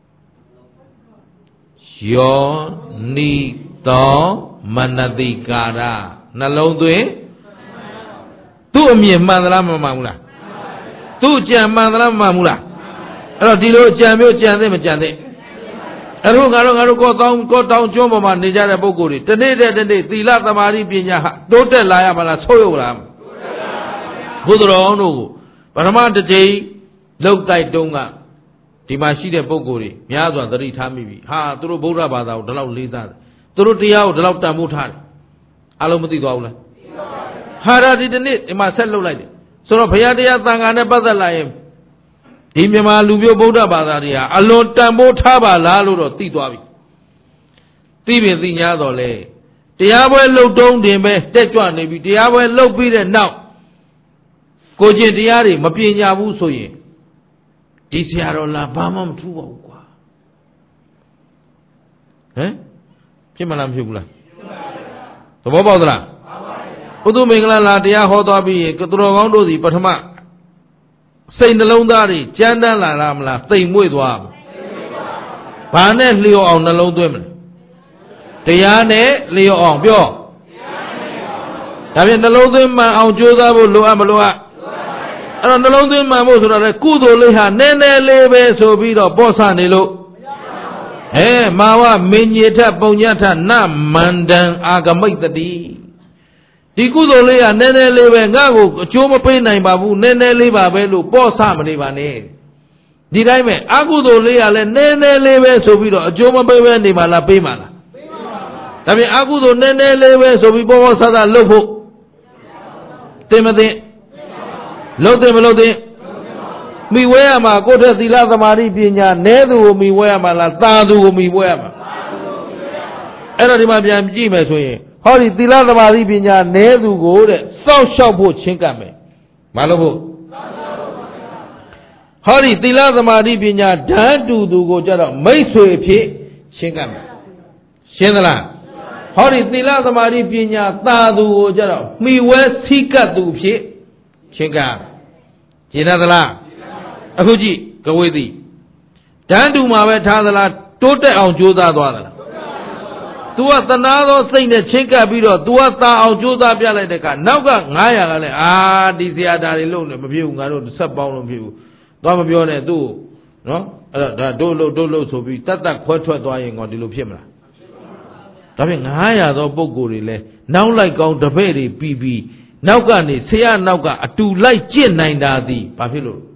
ယောနိသောမနတိကာရနှလုံးသွင်းသူ့အမြင်မှန်သလားမမှန်ဘူးလားသူ့ကြံမှန်သလားမမှန်ဘူးလားအဲ့တော့ဒီလိုကြံမျိုးကြံသိမကြံသိအဲ့တော့ငါတို့ကောတောင်းကျွန်းပေါ်မှာနေကြတဲ့ပုဂ္ဂိုလ်တွေတနေ့တည်းသီလသမာဓိပညာဟာတိုးတက်လာရမလားဆုတ်ယုတ်လားဘုဒ္ဓတော်အောင်တို့ကိုပထမတစ်ကြိမ်လောက်တိုက်တုံးကဒီမှာရှိတဲ့ပုဂ္ဂိုလ်တွေများစွာသတိထားမိပြီဟာသူတို့ဗုဒ္ဓဘာသာကိုဒီလောက်လေးစားတယ်သူတို့တရားကိုဒီလောက်တန်ဖိုးထားတယ်အားလုံးမသိသွားဘူးလားဟာဒါဒီနေ့ဒီမှာဆက်လုပ်လိုက်တယ်ဆိုတော့ဘုရားတရားသံဃာနဲ့ပတ်သက်လာရင်ဒီမြန်မာလူမျိုးဗုဒ္ဓဘာသာတွေဟာအလွန်တန်ဖိုးထားပါလားလို့တော့သိသွားပြီသိပြင်သိညာတော့လေတရားပွဲလှုပ်တုံးတင်ပဲတက်ကြွနေပြီတရားပွဲလှုပ်ပြီးတဲ့နောက်ကိုကျင့်တရားတွေမပညာဘူးဆိုရင်ဒီဆရာတော်လာဘာမှမထူးပါဘူးကွာဟမ်ဖြစ်မလားမဖြစ်ဘူးလားသဘောပေါက်သလားဥဒုမင်္ဂလာလာတရားဟောသွားပြီးကသူတော်ကောင်းတို့စီပထမစိတ်နှလုံးသားတွေကြမ်းတမ်းလာလားမလားသိမ်မွေ့သွားဘာနဲ့လျော့အောင်နှလုံးသွင်းမလဲတရားနဲ့လျော့အောင်ပြောဒါဖြင့်နှလုံးသွင်းမှန်အောင်ကြိုးစားဖို့လိုအပ်မလိုအပ်အဲ့တော့နှလုံးသွင်းမှန်ဖို့ဆိုတော့လေကုသိုလ်လေးဟာနည်းနည်းလေးပဲဆိုပြီးတော့ပောဆနေလို့မာဝမင်းကြီးထပုံညထနမန္တံအာဂမိတ်တိဒီကုသိုလ်လေးကနည်းနည်းလေးပဲငါ့ကိုအကျိုးမပေးနိုင်ပါဘူးနည်းနည်းလေးပါပဲလို့ပောဆမနေပါနဲ့ဒီတိုင်းပဲအကုသိုလ်လေးကလည်းနည်းနည်းလေးပဲဆိုပြီးတော့အကျိုးမပေးဘဲနေပါလားပေးပါလားပေးပါပါဒါပြင်အကုသိုလ်နည်းနည်းလေးပဲဆိုပြီးပောဆဆလုပ်ဖို့တင်မတင်လုပ်တယ်မလုပ်တယ်မိဝဲရမှာကိုယ့်ထက်သီလသမာဓိပညာနည်းသူကိုမိဝဲရမှာလားသာသူကိုမိဝဲရမှာအဲ့တော့ဒီမှာပြန်ကြည့်မယ်ဆိုရင်ဟောဒီသီလသမာဓိပညာနည်းသူကိုတဲ့စောင့်ရှောက်ဖို့ချင်းကပ်မယ်မလုပ်ဖို့ဟောဒီသီလသမာဓိပညာဓာတ်တူသူကိုကြတော့မိတ်ဆွေဖြစ်ချင်းကပ်မယ်ရှင်းသလားဟောဒီသီလသမာဓိပညာသာသူကိုကြတော့မှီဝဲစီးကပ်သူဖြစ်ချင်းကပ်ရှင်းသလားအခုကြည့်ကဝေတိဓာတ်တူမှာပဲထားသလားတိုးတက်အောင်ကြိုးစားသွားသလားतू ကသနာသောစိတ်နဲ့ချင်းကပ်ပြီးတော့ तू ကသာအောင်ကြိုးစားပြလိုက်တဲ့အခါနောက်က900ကလည်းဒီဇာတာတွေလုံးနေမဖြစ်ဘူးငါတို့ဆက်ပေါင်းလို့မဖြစ်ဘူးသွားမပြောနဲ့သူ့နော်အဲ့ဒါတို့လို့ဆိုပြီးတတ်ခွဲထွက်သွားရင်ကောဒီလိုဖြစ်မလားဒါဖြင့်900သောပုဂ္ဂိုလ်တွေလဲနောက်လိုက်ကောင်းတပည့်တွေပြီးနောက်ကနေဆရာနောက်ကအတူလိုက်ကြင့်နိုင်တာသည်ဘာဖြစ်လို့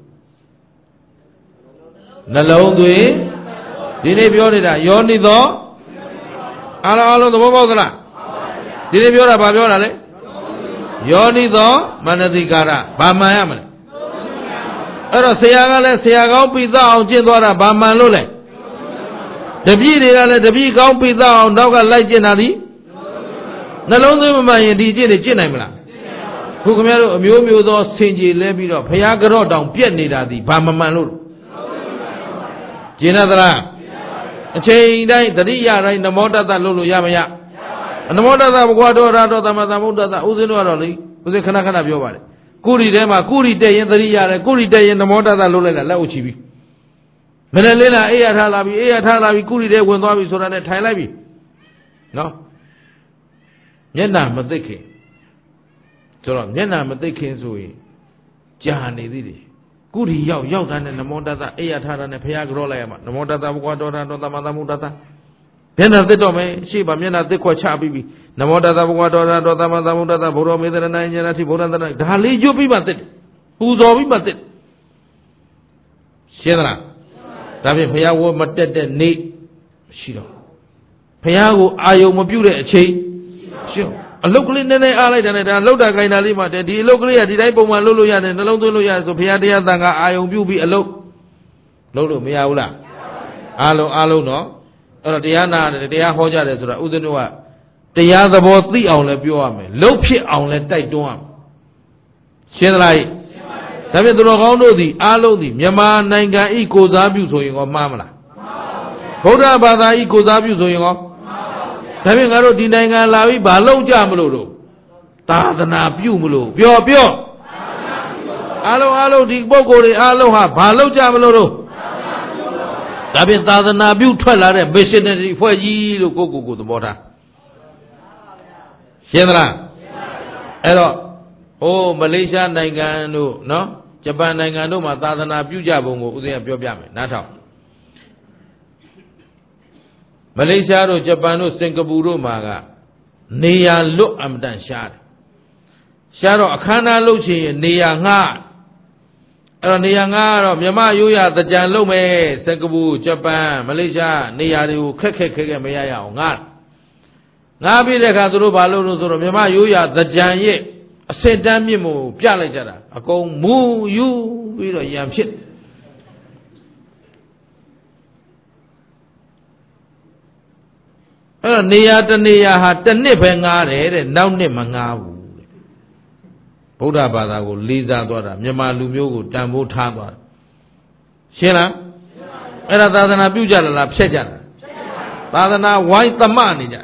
နှလုံးသွင်းဒီနေ့ပြောနေတာယောနိသောအားလုံးသဘောပေါက်သလားဒီနေ့ပြောတာဘာပြောတာလဲယောနိသောမနတိကာရဘာမှန်ရမလဲအဲ့တော့ဆရာကလည်းဆရာကောင်းပိသအောင်ကျင့်သွားတာဘာမှန်လို့လဲတပည့်တွေကလည်းတပည့်ကောင်းပိသအောင်နောက်ကလိုက်ကျင့်တာဒီနှလုံးသွင်းမမှန်ရင်ဒီကျင့်နေကျင့်နိုင်မလားခုခင်ဗျားတို့အမျိုးမျိုးသောဆင်ခြေလဲပြီးတော့ဘုရားကြော့တောင်ပြက်နေတာဒီဘာမမှန်လို့ကျင့်ရသလားအချိန်တိုင်းတတိယတိုင်းနမောတတ္တလုပ်လို့ရမရနမောတတ္တဘဂဝါတော်ရတော်သမ္မာသမ္ဗုဒ္ဓတ္တဥစဉ်တို့ကတော့လေဥစဉ်ခဏပြောပါတယ်ကုရီထဲမှာကုရီတက်ရင်တတိယတယ်ကုရီတက်ရင်နမောတတ္တလုပ်လိုက်တာလက်အုပ်ချီပြီးမနေ့လေးလားအေးရထားလာပြီကုရီထဲဝင်သွားပြီဆိုတာနဲ့ထိုင်လိုက်ပြီနော်မျက်နှာမသိခင်ဆိုတော့မျက်နှာမသိခင်ဆိုရင်ကြာနေသေးတယ်ကုရီရောက်တာနဲ့နမောတတ္တအေးရထားတာနဲ့ဘုရားကြောလိုက်ရမှာနမောတတ္တဘဂဝါတော်ရတော်သမ္မာသမ္ဗုဒ္ဓတ္တမျက်နှာသစ်တော့မယ်ရှေ့ပါမျက်နှာသစ်ခွက်ချပြီးပြီနမောတတ္တဘဂဝါတော်ရတော်သမ္မာသမ္ဗုဒ္ဓတ္တဘုရောမေတ္တရဏဉာဏတိဘုရားတရဒါလေးကျွတ်ပြီးမှသစ်ပူဇော်ပြီးမှသစ်ရှင်းသလားဒါဖြင့်ဘုရားဝတ်မတက်တဲ့နေ့ရှိတော့ဘုရားကိုအာယုံမပြုတ်တဲ့အချိန်ရှင်းအလုတ်ကလေးနည်းနည်းအားလိုက်တယ်ဒါလှုပ်တာခိုင်းတာလေးမှတဲ့ဒီအလုတ်ကလေးကဒီတိုင်းပုံမှန်လှုပ်လို့ရတယ်နှလုံးသွင်းလို့ရတယ်ဆိုဘုရားတရားတန်ခါအာယုံပြုတ်ပြီးအလုတ်လှုပ်လို့မရဘူးလားအားလုံးနော်အဲ့တော့တရားနာတယ်တရားဟောကြတယ်ဆိုတာဥစဉ်တို့ကတရားသဘောသိအောင်လည်းပြောရမယ်လှုပ်ဖြစ်အောင်လည်းတိုက်တွန်းရမယ်ရှင်းသလားဒါဖြင့်သူတော်ကောင်းတို့သည်အားလုံးသည်မြန်မာနိုင်ငံဤကိုစားပြုဆိုရင်ကောမှားမလားဗုဒ္ဓဘာသာဤကိုစားပြုဆိုရင်ကောဒါဖြင့်ငါတို့ဒီနိုင်ငံလာပြီးဘာလုပ်ကြမလို့တို့သာသနာပြုမလို့ပြောအားလုံးဒီပုဂ္ဂိုလ်တွေအားလုံးဟာဘာလုပ်ကြမလို့တို့ဒါဖြင့်သာသနာပြုထွက်လာတဲ့ missionary ဖွဲ့ကြီးလို့ကိုသဘောထားရှင်းသလားအဲ့တော့မလေးရှားနိုင်ငံတို့နော်ဂျပန်နိုင်ငံတို့မှာသာသနာပြုကြပုံကိုဦးဇင်းကပြောပြမယ်နားထောင်မလေးရှားတို့ဂျပန်တို့စင်ကာပူတို့မှာကနေရာလွတ်အမတန်ရှားတယ်ရှားတော့အခမ်းအနားလုပ်ချင်နေရာငှားအဲ့တော့နေရာငှားတော့မြမရိုးရသကြံလုပ်မယ်စင်ကာပူဂျပန်မလေးရှားနေရာတွေကိုခက်မရရအောင်ငှားပြီးတဲ့အခါသူတို့ဘာလုပ်လို့ဆိုတော့မြမရိုးရသကြံရဲ့အစင်တန်းမြင့်မှုပြလိုက်ကြတာအကုန်မူယူပြီးတော့ရံဖြစ်အဲ့တော့နေရာတနေရာဟာတစ်နှစ်ပဲငားတယ်တဲ့နောက်နှစ်မငားဘူးတဲ့ဗုဒ္ဓဘာသာကိုလေးစားသွားတာမြန်မာလူမျိုးကိုတန်ဖိုးထားသွားတာရှင်းလားအဲ့ဒါသာသနာပြုကြလားဖျက်ကြလားသာသနာဝိုင်းသမနေကြ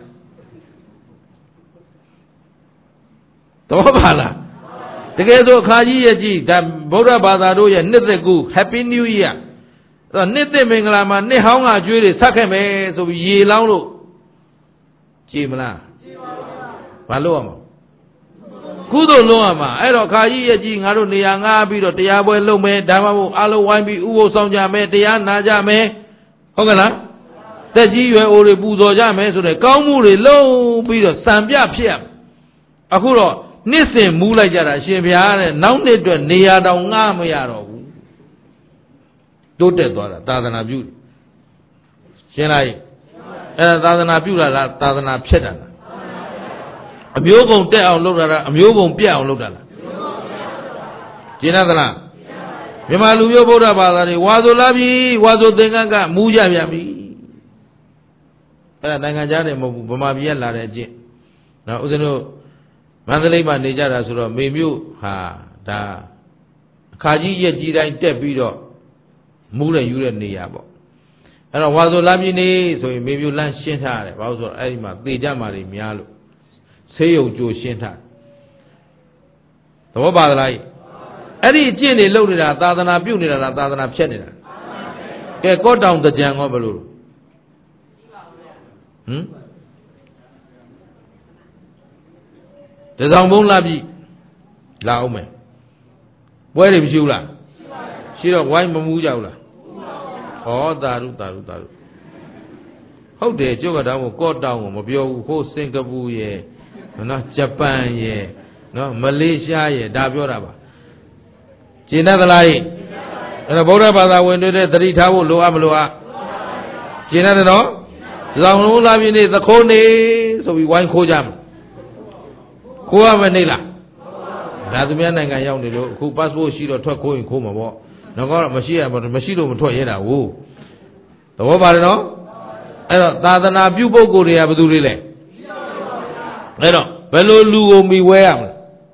တော့ပါလားတကယ်ဆိုအခါကြီးရဲ့ကြည့်ဒါဗုဒ္ဓဘာသာတို့ရဲ့နှစ်သက်ကူ Happy New Year အဲ့တော့နှစ်သက်မင်္ဂလာမှာနှစ်ဟောင်းကကျွေးတွေဆက်ခဲ့မယ်ဆိုပြီးရေလောင်းလို့ကြည်မလားကြည်ပါဘူးဘာလို့ရမှာကုသိုလ်လုံးရမှာအဲ့တော့ခါကြီးရဲ့ကြည်ငါတို့နေရာငှားပြီးတော့တရားပွဲလုပ်မယ်ဒါမှမဟုတ်အားလုံးဝိုင်းပြီးဥပုသ်ဆောင်ကြမယ်တရားနာကြမယ်ဟုတ်ကဲ့လားတက်ကြီးရွယ်အိုတွေပူဇော်ကြမယ်ဆိုတဲ့ကောင်းမှုတွေလုံးပြီးတော့စံပြဖြစ်ရအခုတော့နှစ်စဉ်မူးလိုက်ကြတာရှင်ဘုရားတဲ့နောက်နှစ်အတွက်နေရာတောင်ငှားမရတော့ဘူးတိုးတက်သွားတာသာသနာပြုရှင်းလားအဲ့ဒါသာသနာပြုတာလားသာသနာဖျက်တာလားအမျိုးပုံတက်အောင်လုပ်တာလားအမျိုးပုံပြတ်အောင်လုပ်တာလားကျင်းသလားမြန်မာလူမျိုးဗုဒ္ဓဘာသာတွေဝါဆိုလာပြီဝါဆိုသင်္ကန်းကမူးကြပြန်ပြီအဲ့ဒါနိုင်ငံခြားနေမဟုတ်ဘူးဗမာပြည်ကလာတဲ့အကျင့်နော်ဦးဇင်းတို့မန္တလေးမှာနေကြတာဆိုတော့မေမြို့ဟာဒါအခါကြီးရက်ကြီးတိုင်းတက်ပြီးတော့မူးတဲ့ယူတဲ့နေရာပေါ့အဲ့တော့ဝါဆိုလာပြည်နေဆိုရင်မေမြို့လမ်းရှင်းထားရတယ်ဘာလို့ဆိုတော့အဲ့ဒီမှာသေကြမှာတွေများလို့ဆေးရုံကြိုရှင်းထားသဘောပါသလားအဲ့ဒီအကျင့်တွေလုပ်နေတာသာသနာပြုတ်နေတာလားသာသနာဖျက်နေတာကဲကော့တောင်တကြံရောဘယ်လိုတစောင်းဘုံလာပြီလာအောင်မယ်ပွဲတွေမရှိဘူးလားရှိတော့ဝိုင်းမမူးကြဘူးလားဩတာရုဟုတ်တယ်ကျုပ်ကတော့ကော့တောင်ကိုမပြောဘူးဟိုစင်ကာပူရဲ့နော်ဂျပန်ရဲ့နော်မလေးရှားရဲ့ဒါပြောတာပါကျင်တတ်သလားအဲ့တော့ဗုဒ္ဓဘာသာဝင်တွေတဲ့သတိထားဖို့လိုအပ်မလိုအပ်ကျင်တတ်တယ်နော်ဇောင်းလုံးလာပြီနေသခိုးနေဆိုပြီးဝိုင်းခိုးကြမှာခိုးရမယ်နေလားဒါသူများနိုင်ငံရောက်နေလို့အခု passport ရှိတော့ထွက်ခိုးရင်ခိုးမှာပေါ့တော့ကတော့မရှိလို့မထွက်ရတာဟုတ်သဘောပါတယ်နော်အဲ့တော့သာသနာပြုပုဂ္ဂိုလ်တွေကဘယ်သူတွေလဲအဲ့တော့ဘယ်လိုလူကိုမိဝဲရမလဲ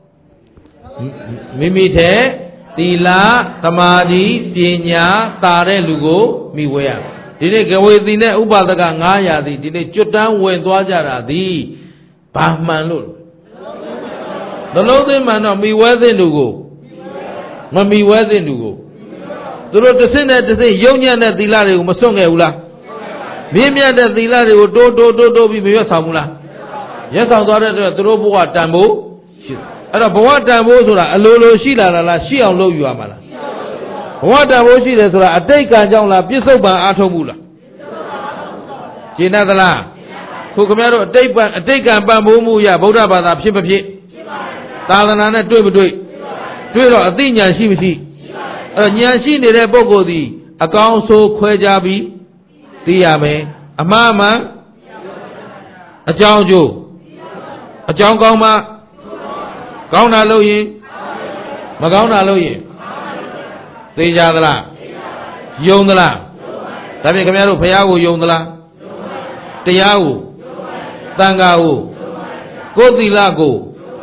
မိမိထဲသီလသမာဓိပညာတာတဲ့လူကိုမိဝဲရဒီနေ့ကဝေသီနဲ့ဥပဒက900သည်ဒီနေ့ကျွတ်တန်းဝင်သွားကြတာသည်ဘာမှန်လို့နှလုံးသွင်းမှန်တော့မိဝဲသင့်သူကိုမမိဝဲသင့်သူကိုသူတို့တစ်စင်းနဲ့တစ်စင်းယုံညံ့တဲ့သီလတွေကိုမစွန့်ခဲ့ဘူးလားမြင့်မြတ်တဲ့သီလတွေကိုတိုးပြီးမရွတ်ဆောင်ဘူးလားရွတ်ဆောင်သွားတဲ့အတွက်သူတို့ဘဝတန်ဖို့ရှိတယ်အဲ့တော့ဘဝတန်ဖို့ဆိုတာအလိုလိုရှိလာလားရှိအောင်လုပ်ယူရမှာလားဘဝတန်ဖို့ရှိတယ်ဆိုတာအတိတ်ကံကြောင့်လားပြစ္ဆုတ်ပံအားထုတ်မှုလားကျင့်တတ်သလားခုခင်ဗျားတို့အတိတ်ကံပံ့ပိုးမှုရဗုဒ္ဓဘာသာဖြစ်မဖြစ်သာသနာနဲ့တွေ့မတွေ့တွေ့တော့အသိဉာဏ်ရှိမရှိအဲ့တော့ဉာဏ်ရှိနေတဲ့ပုဂ္ဂိုလ်သည်အကောင်းဆိုးခွဲခြားပြီးသိရမယ်အမှားမှန်အကြောင်းကျိုးအကြောင်းကောင်းမှကောင်းတာလို့ရင်မကောင်းတာလို့ရင်သိကြသလားယုံသလားဒါဖြင့်ခင်ဗျားတို့ဘုရားကိုယုံသလားတရားကိုသံဃာကိုကိုယ်သီလကို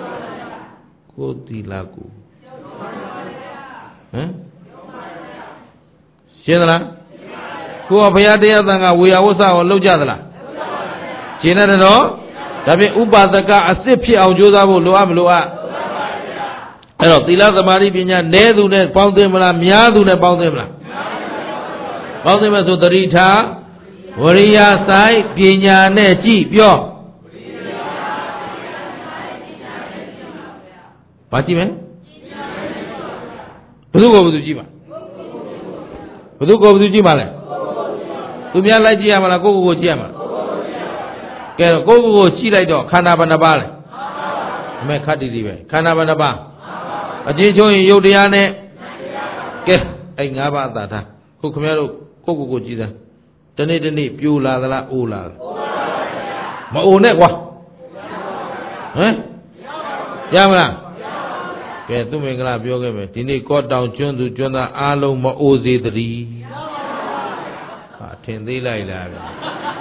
ဟမ်ရှင်းသလားကိုယ်ကဘုရားတရားသံဃာဝေယဝဆကိုလှုပ်ကြသလားရှင်းတယ်နော်ဒါဖြင့်ဥပါဒကအစစ်ဖြစ်အောင်ကြိုးစားဖို့လိုအပ်မလိုအပ်အဲ့တော့သီလသမာဓိပညာနည်းသူနဲ့ပေါင်းသင်းမလားများသူနဲ့ပေါင်းသင်းမလားပေါင်းသင်းမဲ့ဆိုသတိထားဝရိယဆိုင်ပညာနဲ့ကြည့်ပြောဘာကြည့်မယ်ဘယ်သူကိုဘယ်သူကြည့်မှာဘယ်သူကိုဘယ်သူကြည့်မှာလဲသူများလိုက်ကြည့်ရမလားကိုယ့်ကိုယ်ကြည့်ရမှာကဲတော့ကိုယ့်ကိုယ်ကြည့်လိုက်တော့ခန္ဓာဘယ်နှပါးလဲအမေခတ်တီပဲခန္ဓာဘယ်နှပါးအချင်းချင်းရုပ်တရားနဲ့ကဲအဲ့၅ပါးအသာထားခုခင်ဗျားတို့ကိုယ့်ကိုယ်ကြည့်စမ်းတနေ့ပြိုလာသလားအိုလာလားမအိုနဲ့ကွာဟမ်ရမလားကဲသူမင်္ဂလာပြောခဲ့မယ်ဒီနေ့ကော့တောင်ကျွန်းသူကျွန်းသားအားလုံးမအိုစေတည်းဟာထင်သေးလိုက်လားဗျာ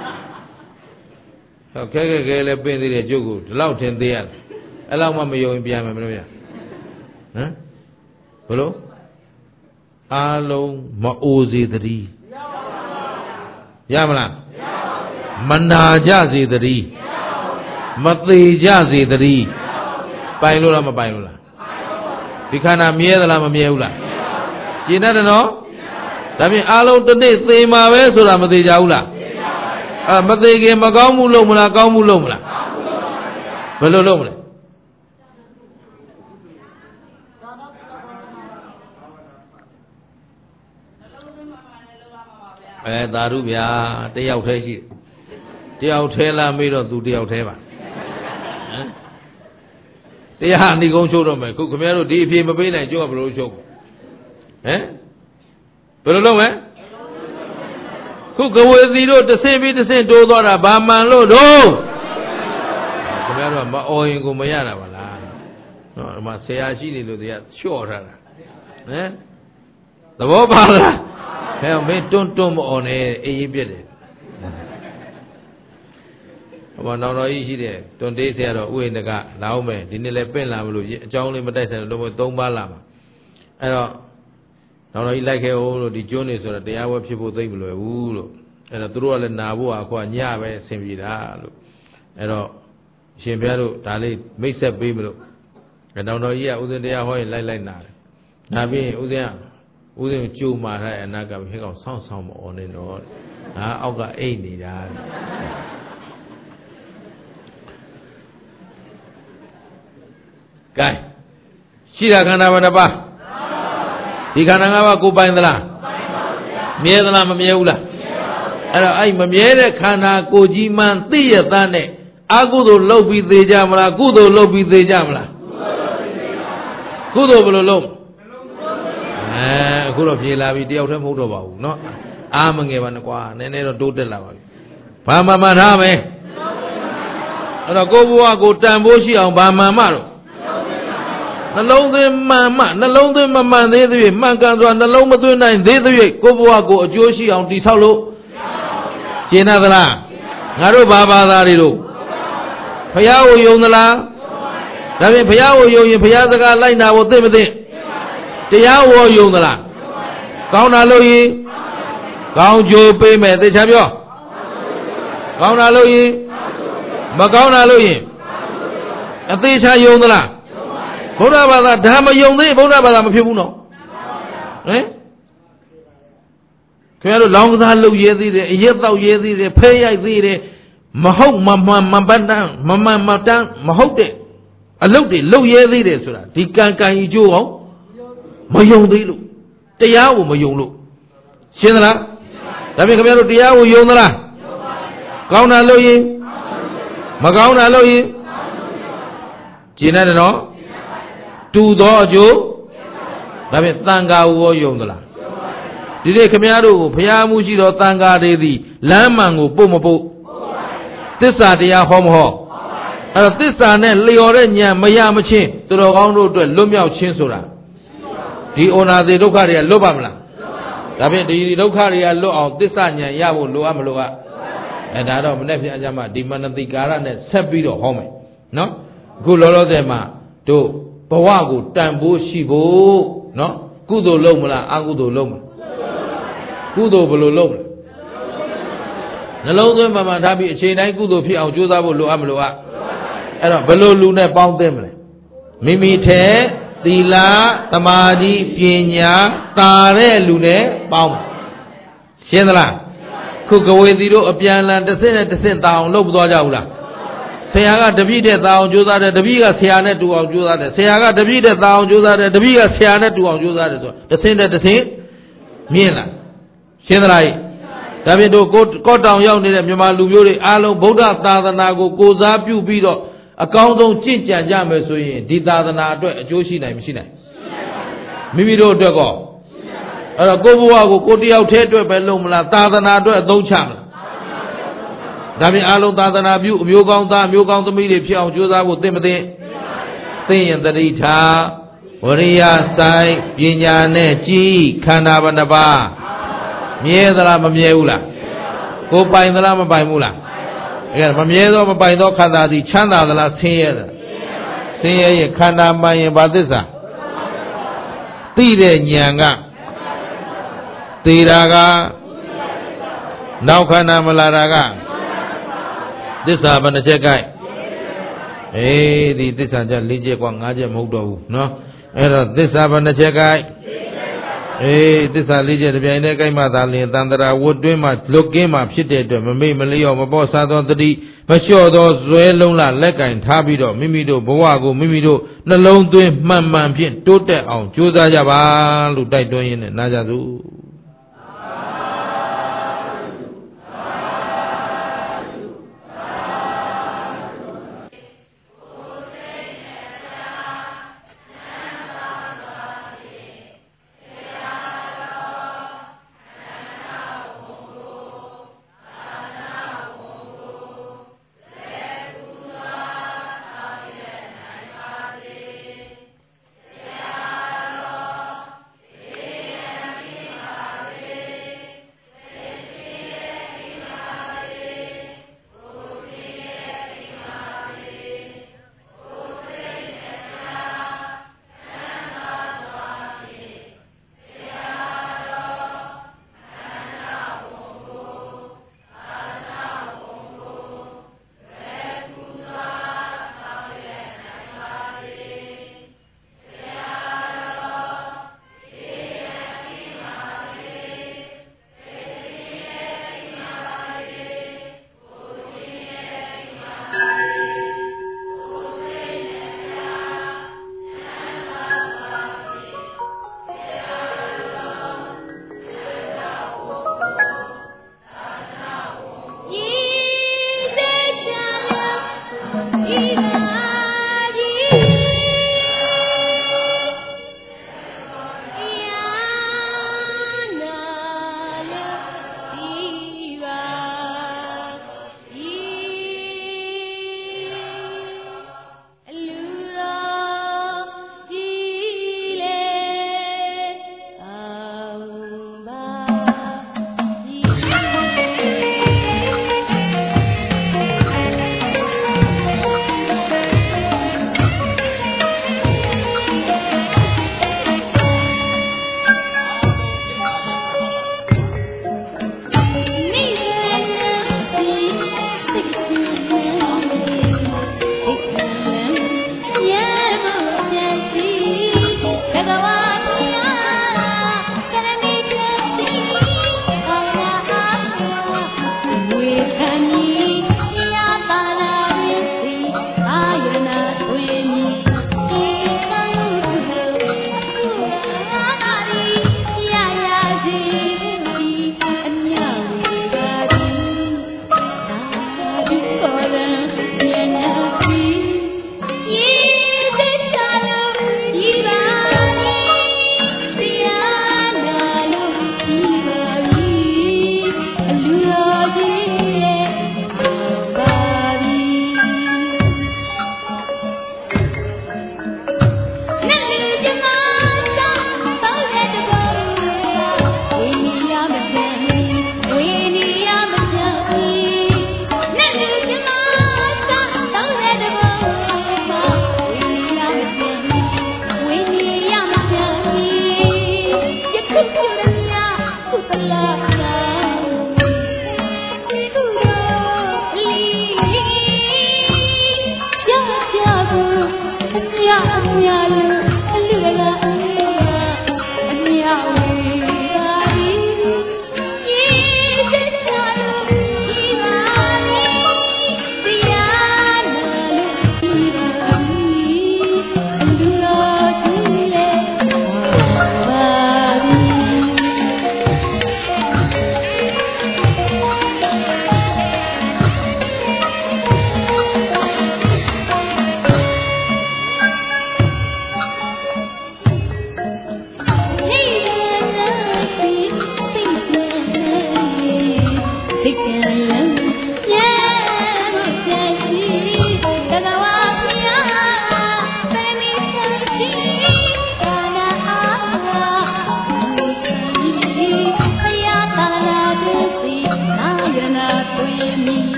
ဟောခဲလည်းပင်းသေးတယ်ကျုပ်ကိုဒီလောက်ထင်သေးရအဲ့လောက်မှမယုံရင်ပြန်မယ်မလို့ဗျာဟမ်ဘလို့အားလုံးမအိုစေတည်းရမလားမနာကြစေတည်းမသေးကြစေတည်းပိုင်လို့လားမပိုင်လို့လားဒီခန္ဓာမြဲသလားမမြဲဘူးလားကျင်တတ်တယ်နော်ဒါဖြင့်အားလုံးတစ်နေ့သေမှာပဲဆိုတာမသေးကြဘူးလားမသေးခင်မကောင်းမှုလုပ်မလားကောင်းမှုလုပ်မလားဘယ်လိုလုပ်မလဲသာဓုဗျာတယောက်တည်းရှိတယောက်တည်းလားမေးတော့သူတယောက်တည်းပါတရားအနိကုံးချုပ်တော့မယ်ခုခင်ဗျားတို့ဒီအဖြေမပေးနိုင်ကြွဘယ်လိုချုပ်ဟမ်ဘယ်လိုလုပ်မလဲခုကဝေစီတို့တဆင့်ပြီးတဆင့်တိုးသွားတာဘာမှန်လို့တော့ခင်ဗျားတို့ကမအော်ရင်ကိုမရတာပါလားနော်ဒီမှာဆရာရှိနေလို့တရားလျှော့ထားတာဟမ်သဘောပါလားဟဲ့မင်းတွန်းမအော်နဲ့အေးရေးပြက်တယ်ဟောနောင်တော်ကြီးရှိတယ်တွန်တေးဆရာတော်ဥယျာဉ်တကလာအောင်မယ်ဒီနေ့လည်းပင့်လာမလို့အကြောင်းလေးမတိုက်ဆိုင်လို့3 ပါးလာမှာအဲ့တော့နောင်တော်ကြီးလိုက်ခဲ့အောင်လို့ဒီကျွန်းနေဆိုတော့တရားဝဲဖြစ်ဖို့သိမ့်မလွယ်ဘူးလို့အဲ့တော့သူတို့ကလည်းနာဖို့အခုကညပဲအဆင်ပြေတာလို့အဲ့တော့အရှင်ဘုရားတို့ဒါလေးမိတ်ဆက်ပေးမလို့နောင်တော်ကြီးကဥစဉ်တရားဟောရင်လိုက်နာတယ်နာပြီးရင်ဥစဉ်ကြိုမာထားတဲ့အနာကဟဲ့ကောင်ဆောင်းမအော်နေတော့ဟာအောက်ကအိတ်နေတာကဲရှိတာခန္ဓာဘယ်နှပါးဒီခန္ဓာ၅ပါးကိုပိုင်သလားမြဲသလားမမြဲဘူးလားအဲ့တော့အဲ့မမြဲတဲ့ခန္ဓာကိုကြီးမှန်သိရတဲ့နဲ့အကုသိုလ်လုပ်ပြီးသေးကြမလားကုသိုလ်လုပ်ပြီးသေးကြမလားကုသိုလ်ဘယ်လိုလုပ်အခုတော့ပြေလာပြီတယောက်တည်းမဟုတ်တော့ပါဘူးเนาะအာမငယ်ပါနဲ့ကွာနည်းနည်းတော့တိုးတက်လာပါပြီဘာမှမှန်ထားမယ်အဲ့တော့ကိုဘဝကိုတန်ဖိုးရှိအောင်ဘာမှန်မှတော့နှလုံးသွင်းမှန်မှနှလုံးသွင်းမမှန်သေးသေးမှန်ကန်စွာနှလုံးမသွင်းနိုင်သေးသေးကိုဘဝကိုအကျိုးရှိအောင်တည်ဆောက်လို့ရှင်းသလားငါတို့ဘာဘာသာတွေတို့ဘုရားကိုယုံသလားဒါဖြင့်ဘုရားကိုယုံရင်ဘုရားစကားလိုက်နာဖို့သိမသိတရားဝေါ်ယုံသလားကောင်းတာလို့ရင်ကောင်းကျိုးပေးမယ်သိချပြောကောင်းတာလို့ရင်မကောင်းတာလို့ရင်အသေးချာယုံသလားဗုဒ္ဓဘာသာဓမ္မယုံသေးဗုဒ္ဓဘာသာမဖြစ်ဘူးနော်ဟင်ခင်ဗျားတို့လောင်းကစားလုပ်ရဲသေးတယ်အရက်တောက်ရဲသေးတယ်ဖဲရိုက်သေးတယ်မဟုတ်မမှန်မပန်းတန်းမမှန်မတန်းမဟုတ်တဲ့အလုပ်တွေလုပ်ရဲသေးတယ်ဆိုတာဒီကံကံကြီးကျိုးအောင်မယုံသေးလို့တရားကိုမယုံလို့ရှင်းသလားဒါဖြင့်ခင်ဗျားတို့တရားကိုယုံသလားကောင်းတာလို့ရင်မကောင်းတာလို့ရင်ကျင်တယ်နော်တူသောအကျိုးဒါဖြင့်သံဃာကိုယုံသလားဒီနေ့ခင်ဗျားတို့ကိုဘုရားမှုရှိသောသံဃာတွေသည်လမ်းမှန်ကိုပို့မပို့သစ္စာတရားဟောမဟောအဲ့တော့သစ္စာနဲ့လျော်တဲ့ဉာဏ်မရမချင်းသူတော်ကောင်းတို့အတွက်လွတ်မြောက်ခြင်းဆိုတာဒီဩနာတိဒုက္ခတွေကလွတ်ပါမလားဒါဖြင့်ဒီဒုက္ခတွေကလွတ်အောင်သစ္စာဉာဏ်ရဖို့လိုအပ်မလိုအပ်ဒါတော့မနေ့ပြန်အကြမှာဒီမနတိကာရနဲ့ဆက်ပြီးတော့ဟောမယ်နော်အခုလောလောဆယ်မှာတို့ဘဝကိုတန်ဖိုးရှိဖို့နော်ကုသိုလ်လုပ်မလားအကုသိုလ်လုပ်မလားကုသိုလ်ဘယ်လိုလုပ်မလဲနှလုံးသွင်းမှန်ထားပြီးအချိန်တိုင်းကုသိုလ်ဖြစ်အောင်ကြိုးစားဖို့လိုအပ်မလိုအပ်အဲ့တော့ဘယ်လိုလူနဲ့ပေါင်းသင့်မလဲမိမိထဲသီလသမာဓိပညာတာတဲ့လူနဲ့ပေါင်းရှင်းသလားခုကဝေစီတို့အပြန်လန်တစ်ဆင့်နဲ့တစ်ဆင့်တာအောင်လုပ်သွားကြဘူးလားဆရာကတပည့်တဲ့တာအောင်ကြိုးစားတယ်တပည့်ကဆရာနဲ့တူအောင်ကြိုးစားတယ်ဆရာကတပည့်တဲ့တာအောင်ကြိုးစားတယ်တပည့်ကဆရာနဲ့တူအောင်ကြိုးစားတယ်ဆိုတစ်ဆင့်နဲ့တစ်ဆင့်မြင်လားရှင်းသလားဒါဖြင့်တို့ကော့တောင်ရောက်နေတဲ့မြန်မာလူမျိုးတွေအားလုံးဗုဒ္ဓသာသနာကိုကိုးစားပြုပြီးတော့အကောင်းဆုံးကျင့်ကြံကြမယ်ဆိုရင်ဒီသာသနာအတွက်အကျိုးရှိနိုင်မရှိနိုင်မိမိတို့အတွက်ကောအဲ့တော့ကိုယ့်ဘဝကိုကိုယ်တယောက်တည်းအတွက်ပဲလုပ်မလားသာသနာအတွက်အသုံးချမလားဒါဖြင့်အားလုံးသာသနာပြုအမျိုးကောင်းသားအမျိုးကောင်းသမီးတွေဖြစ်အောင်ကြိုးစားဖို့သိမသိသိရင်တတိထားဝရိယဆိုင်ပညာနဲ့ကြည်ခန္ဓာဘယ်နှပါးမြဲသလားမမြဲဘူးလားကိုပိုင်သလားမပိုင်ဘူးလားအဲ့ဒါမမြဲသောမပိုင်သောခန္ဓာသည်ချမ်းသာသလားဆင်းရဲသလားဆင်းရဲရင်ခန္ဓာပိုင်ရင်ဘာသစ္စာသိတဲ့ဉာဏ်ကသေတာကနောက်ခန္ဓာမလာတာကသစ္စာဘယ်နှချက်ကိုက်ဒီသစ္စာချက်၄ချက်กว่า၅ချက်မဟုတ်တော့ဘူးเนาะအဲ့တော့သစ္စာဘယ်နှချက်ကိုက်သစ္စာ၄ချက်တပြိုင်တည်းကိုက်မှသာလျှင်တန်တရာဝတ်တွင်းမှာလွတ်ကင်းမှာဖြစ်တဲ့အတွက်မမေ့မလျော့မပေါ့စားသောတတိမလျှော့သောဇွဲလုံးလလက်ကင်ထားပြီးတော့မိမိတို့ဘဝကိုမိမိတို့နှလုံးသွင်းမှန်မှန်ဖြင့်တိုးတက်အောင်ကြိုးစားကြပါလို့တိုက်တွန်းရင်းနဲ့နားကြစို့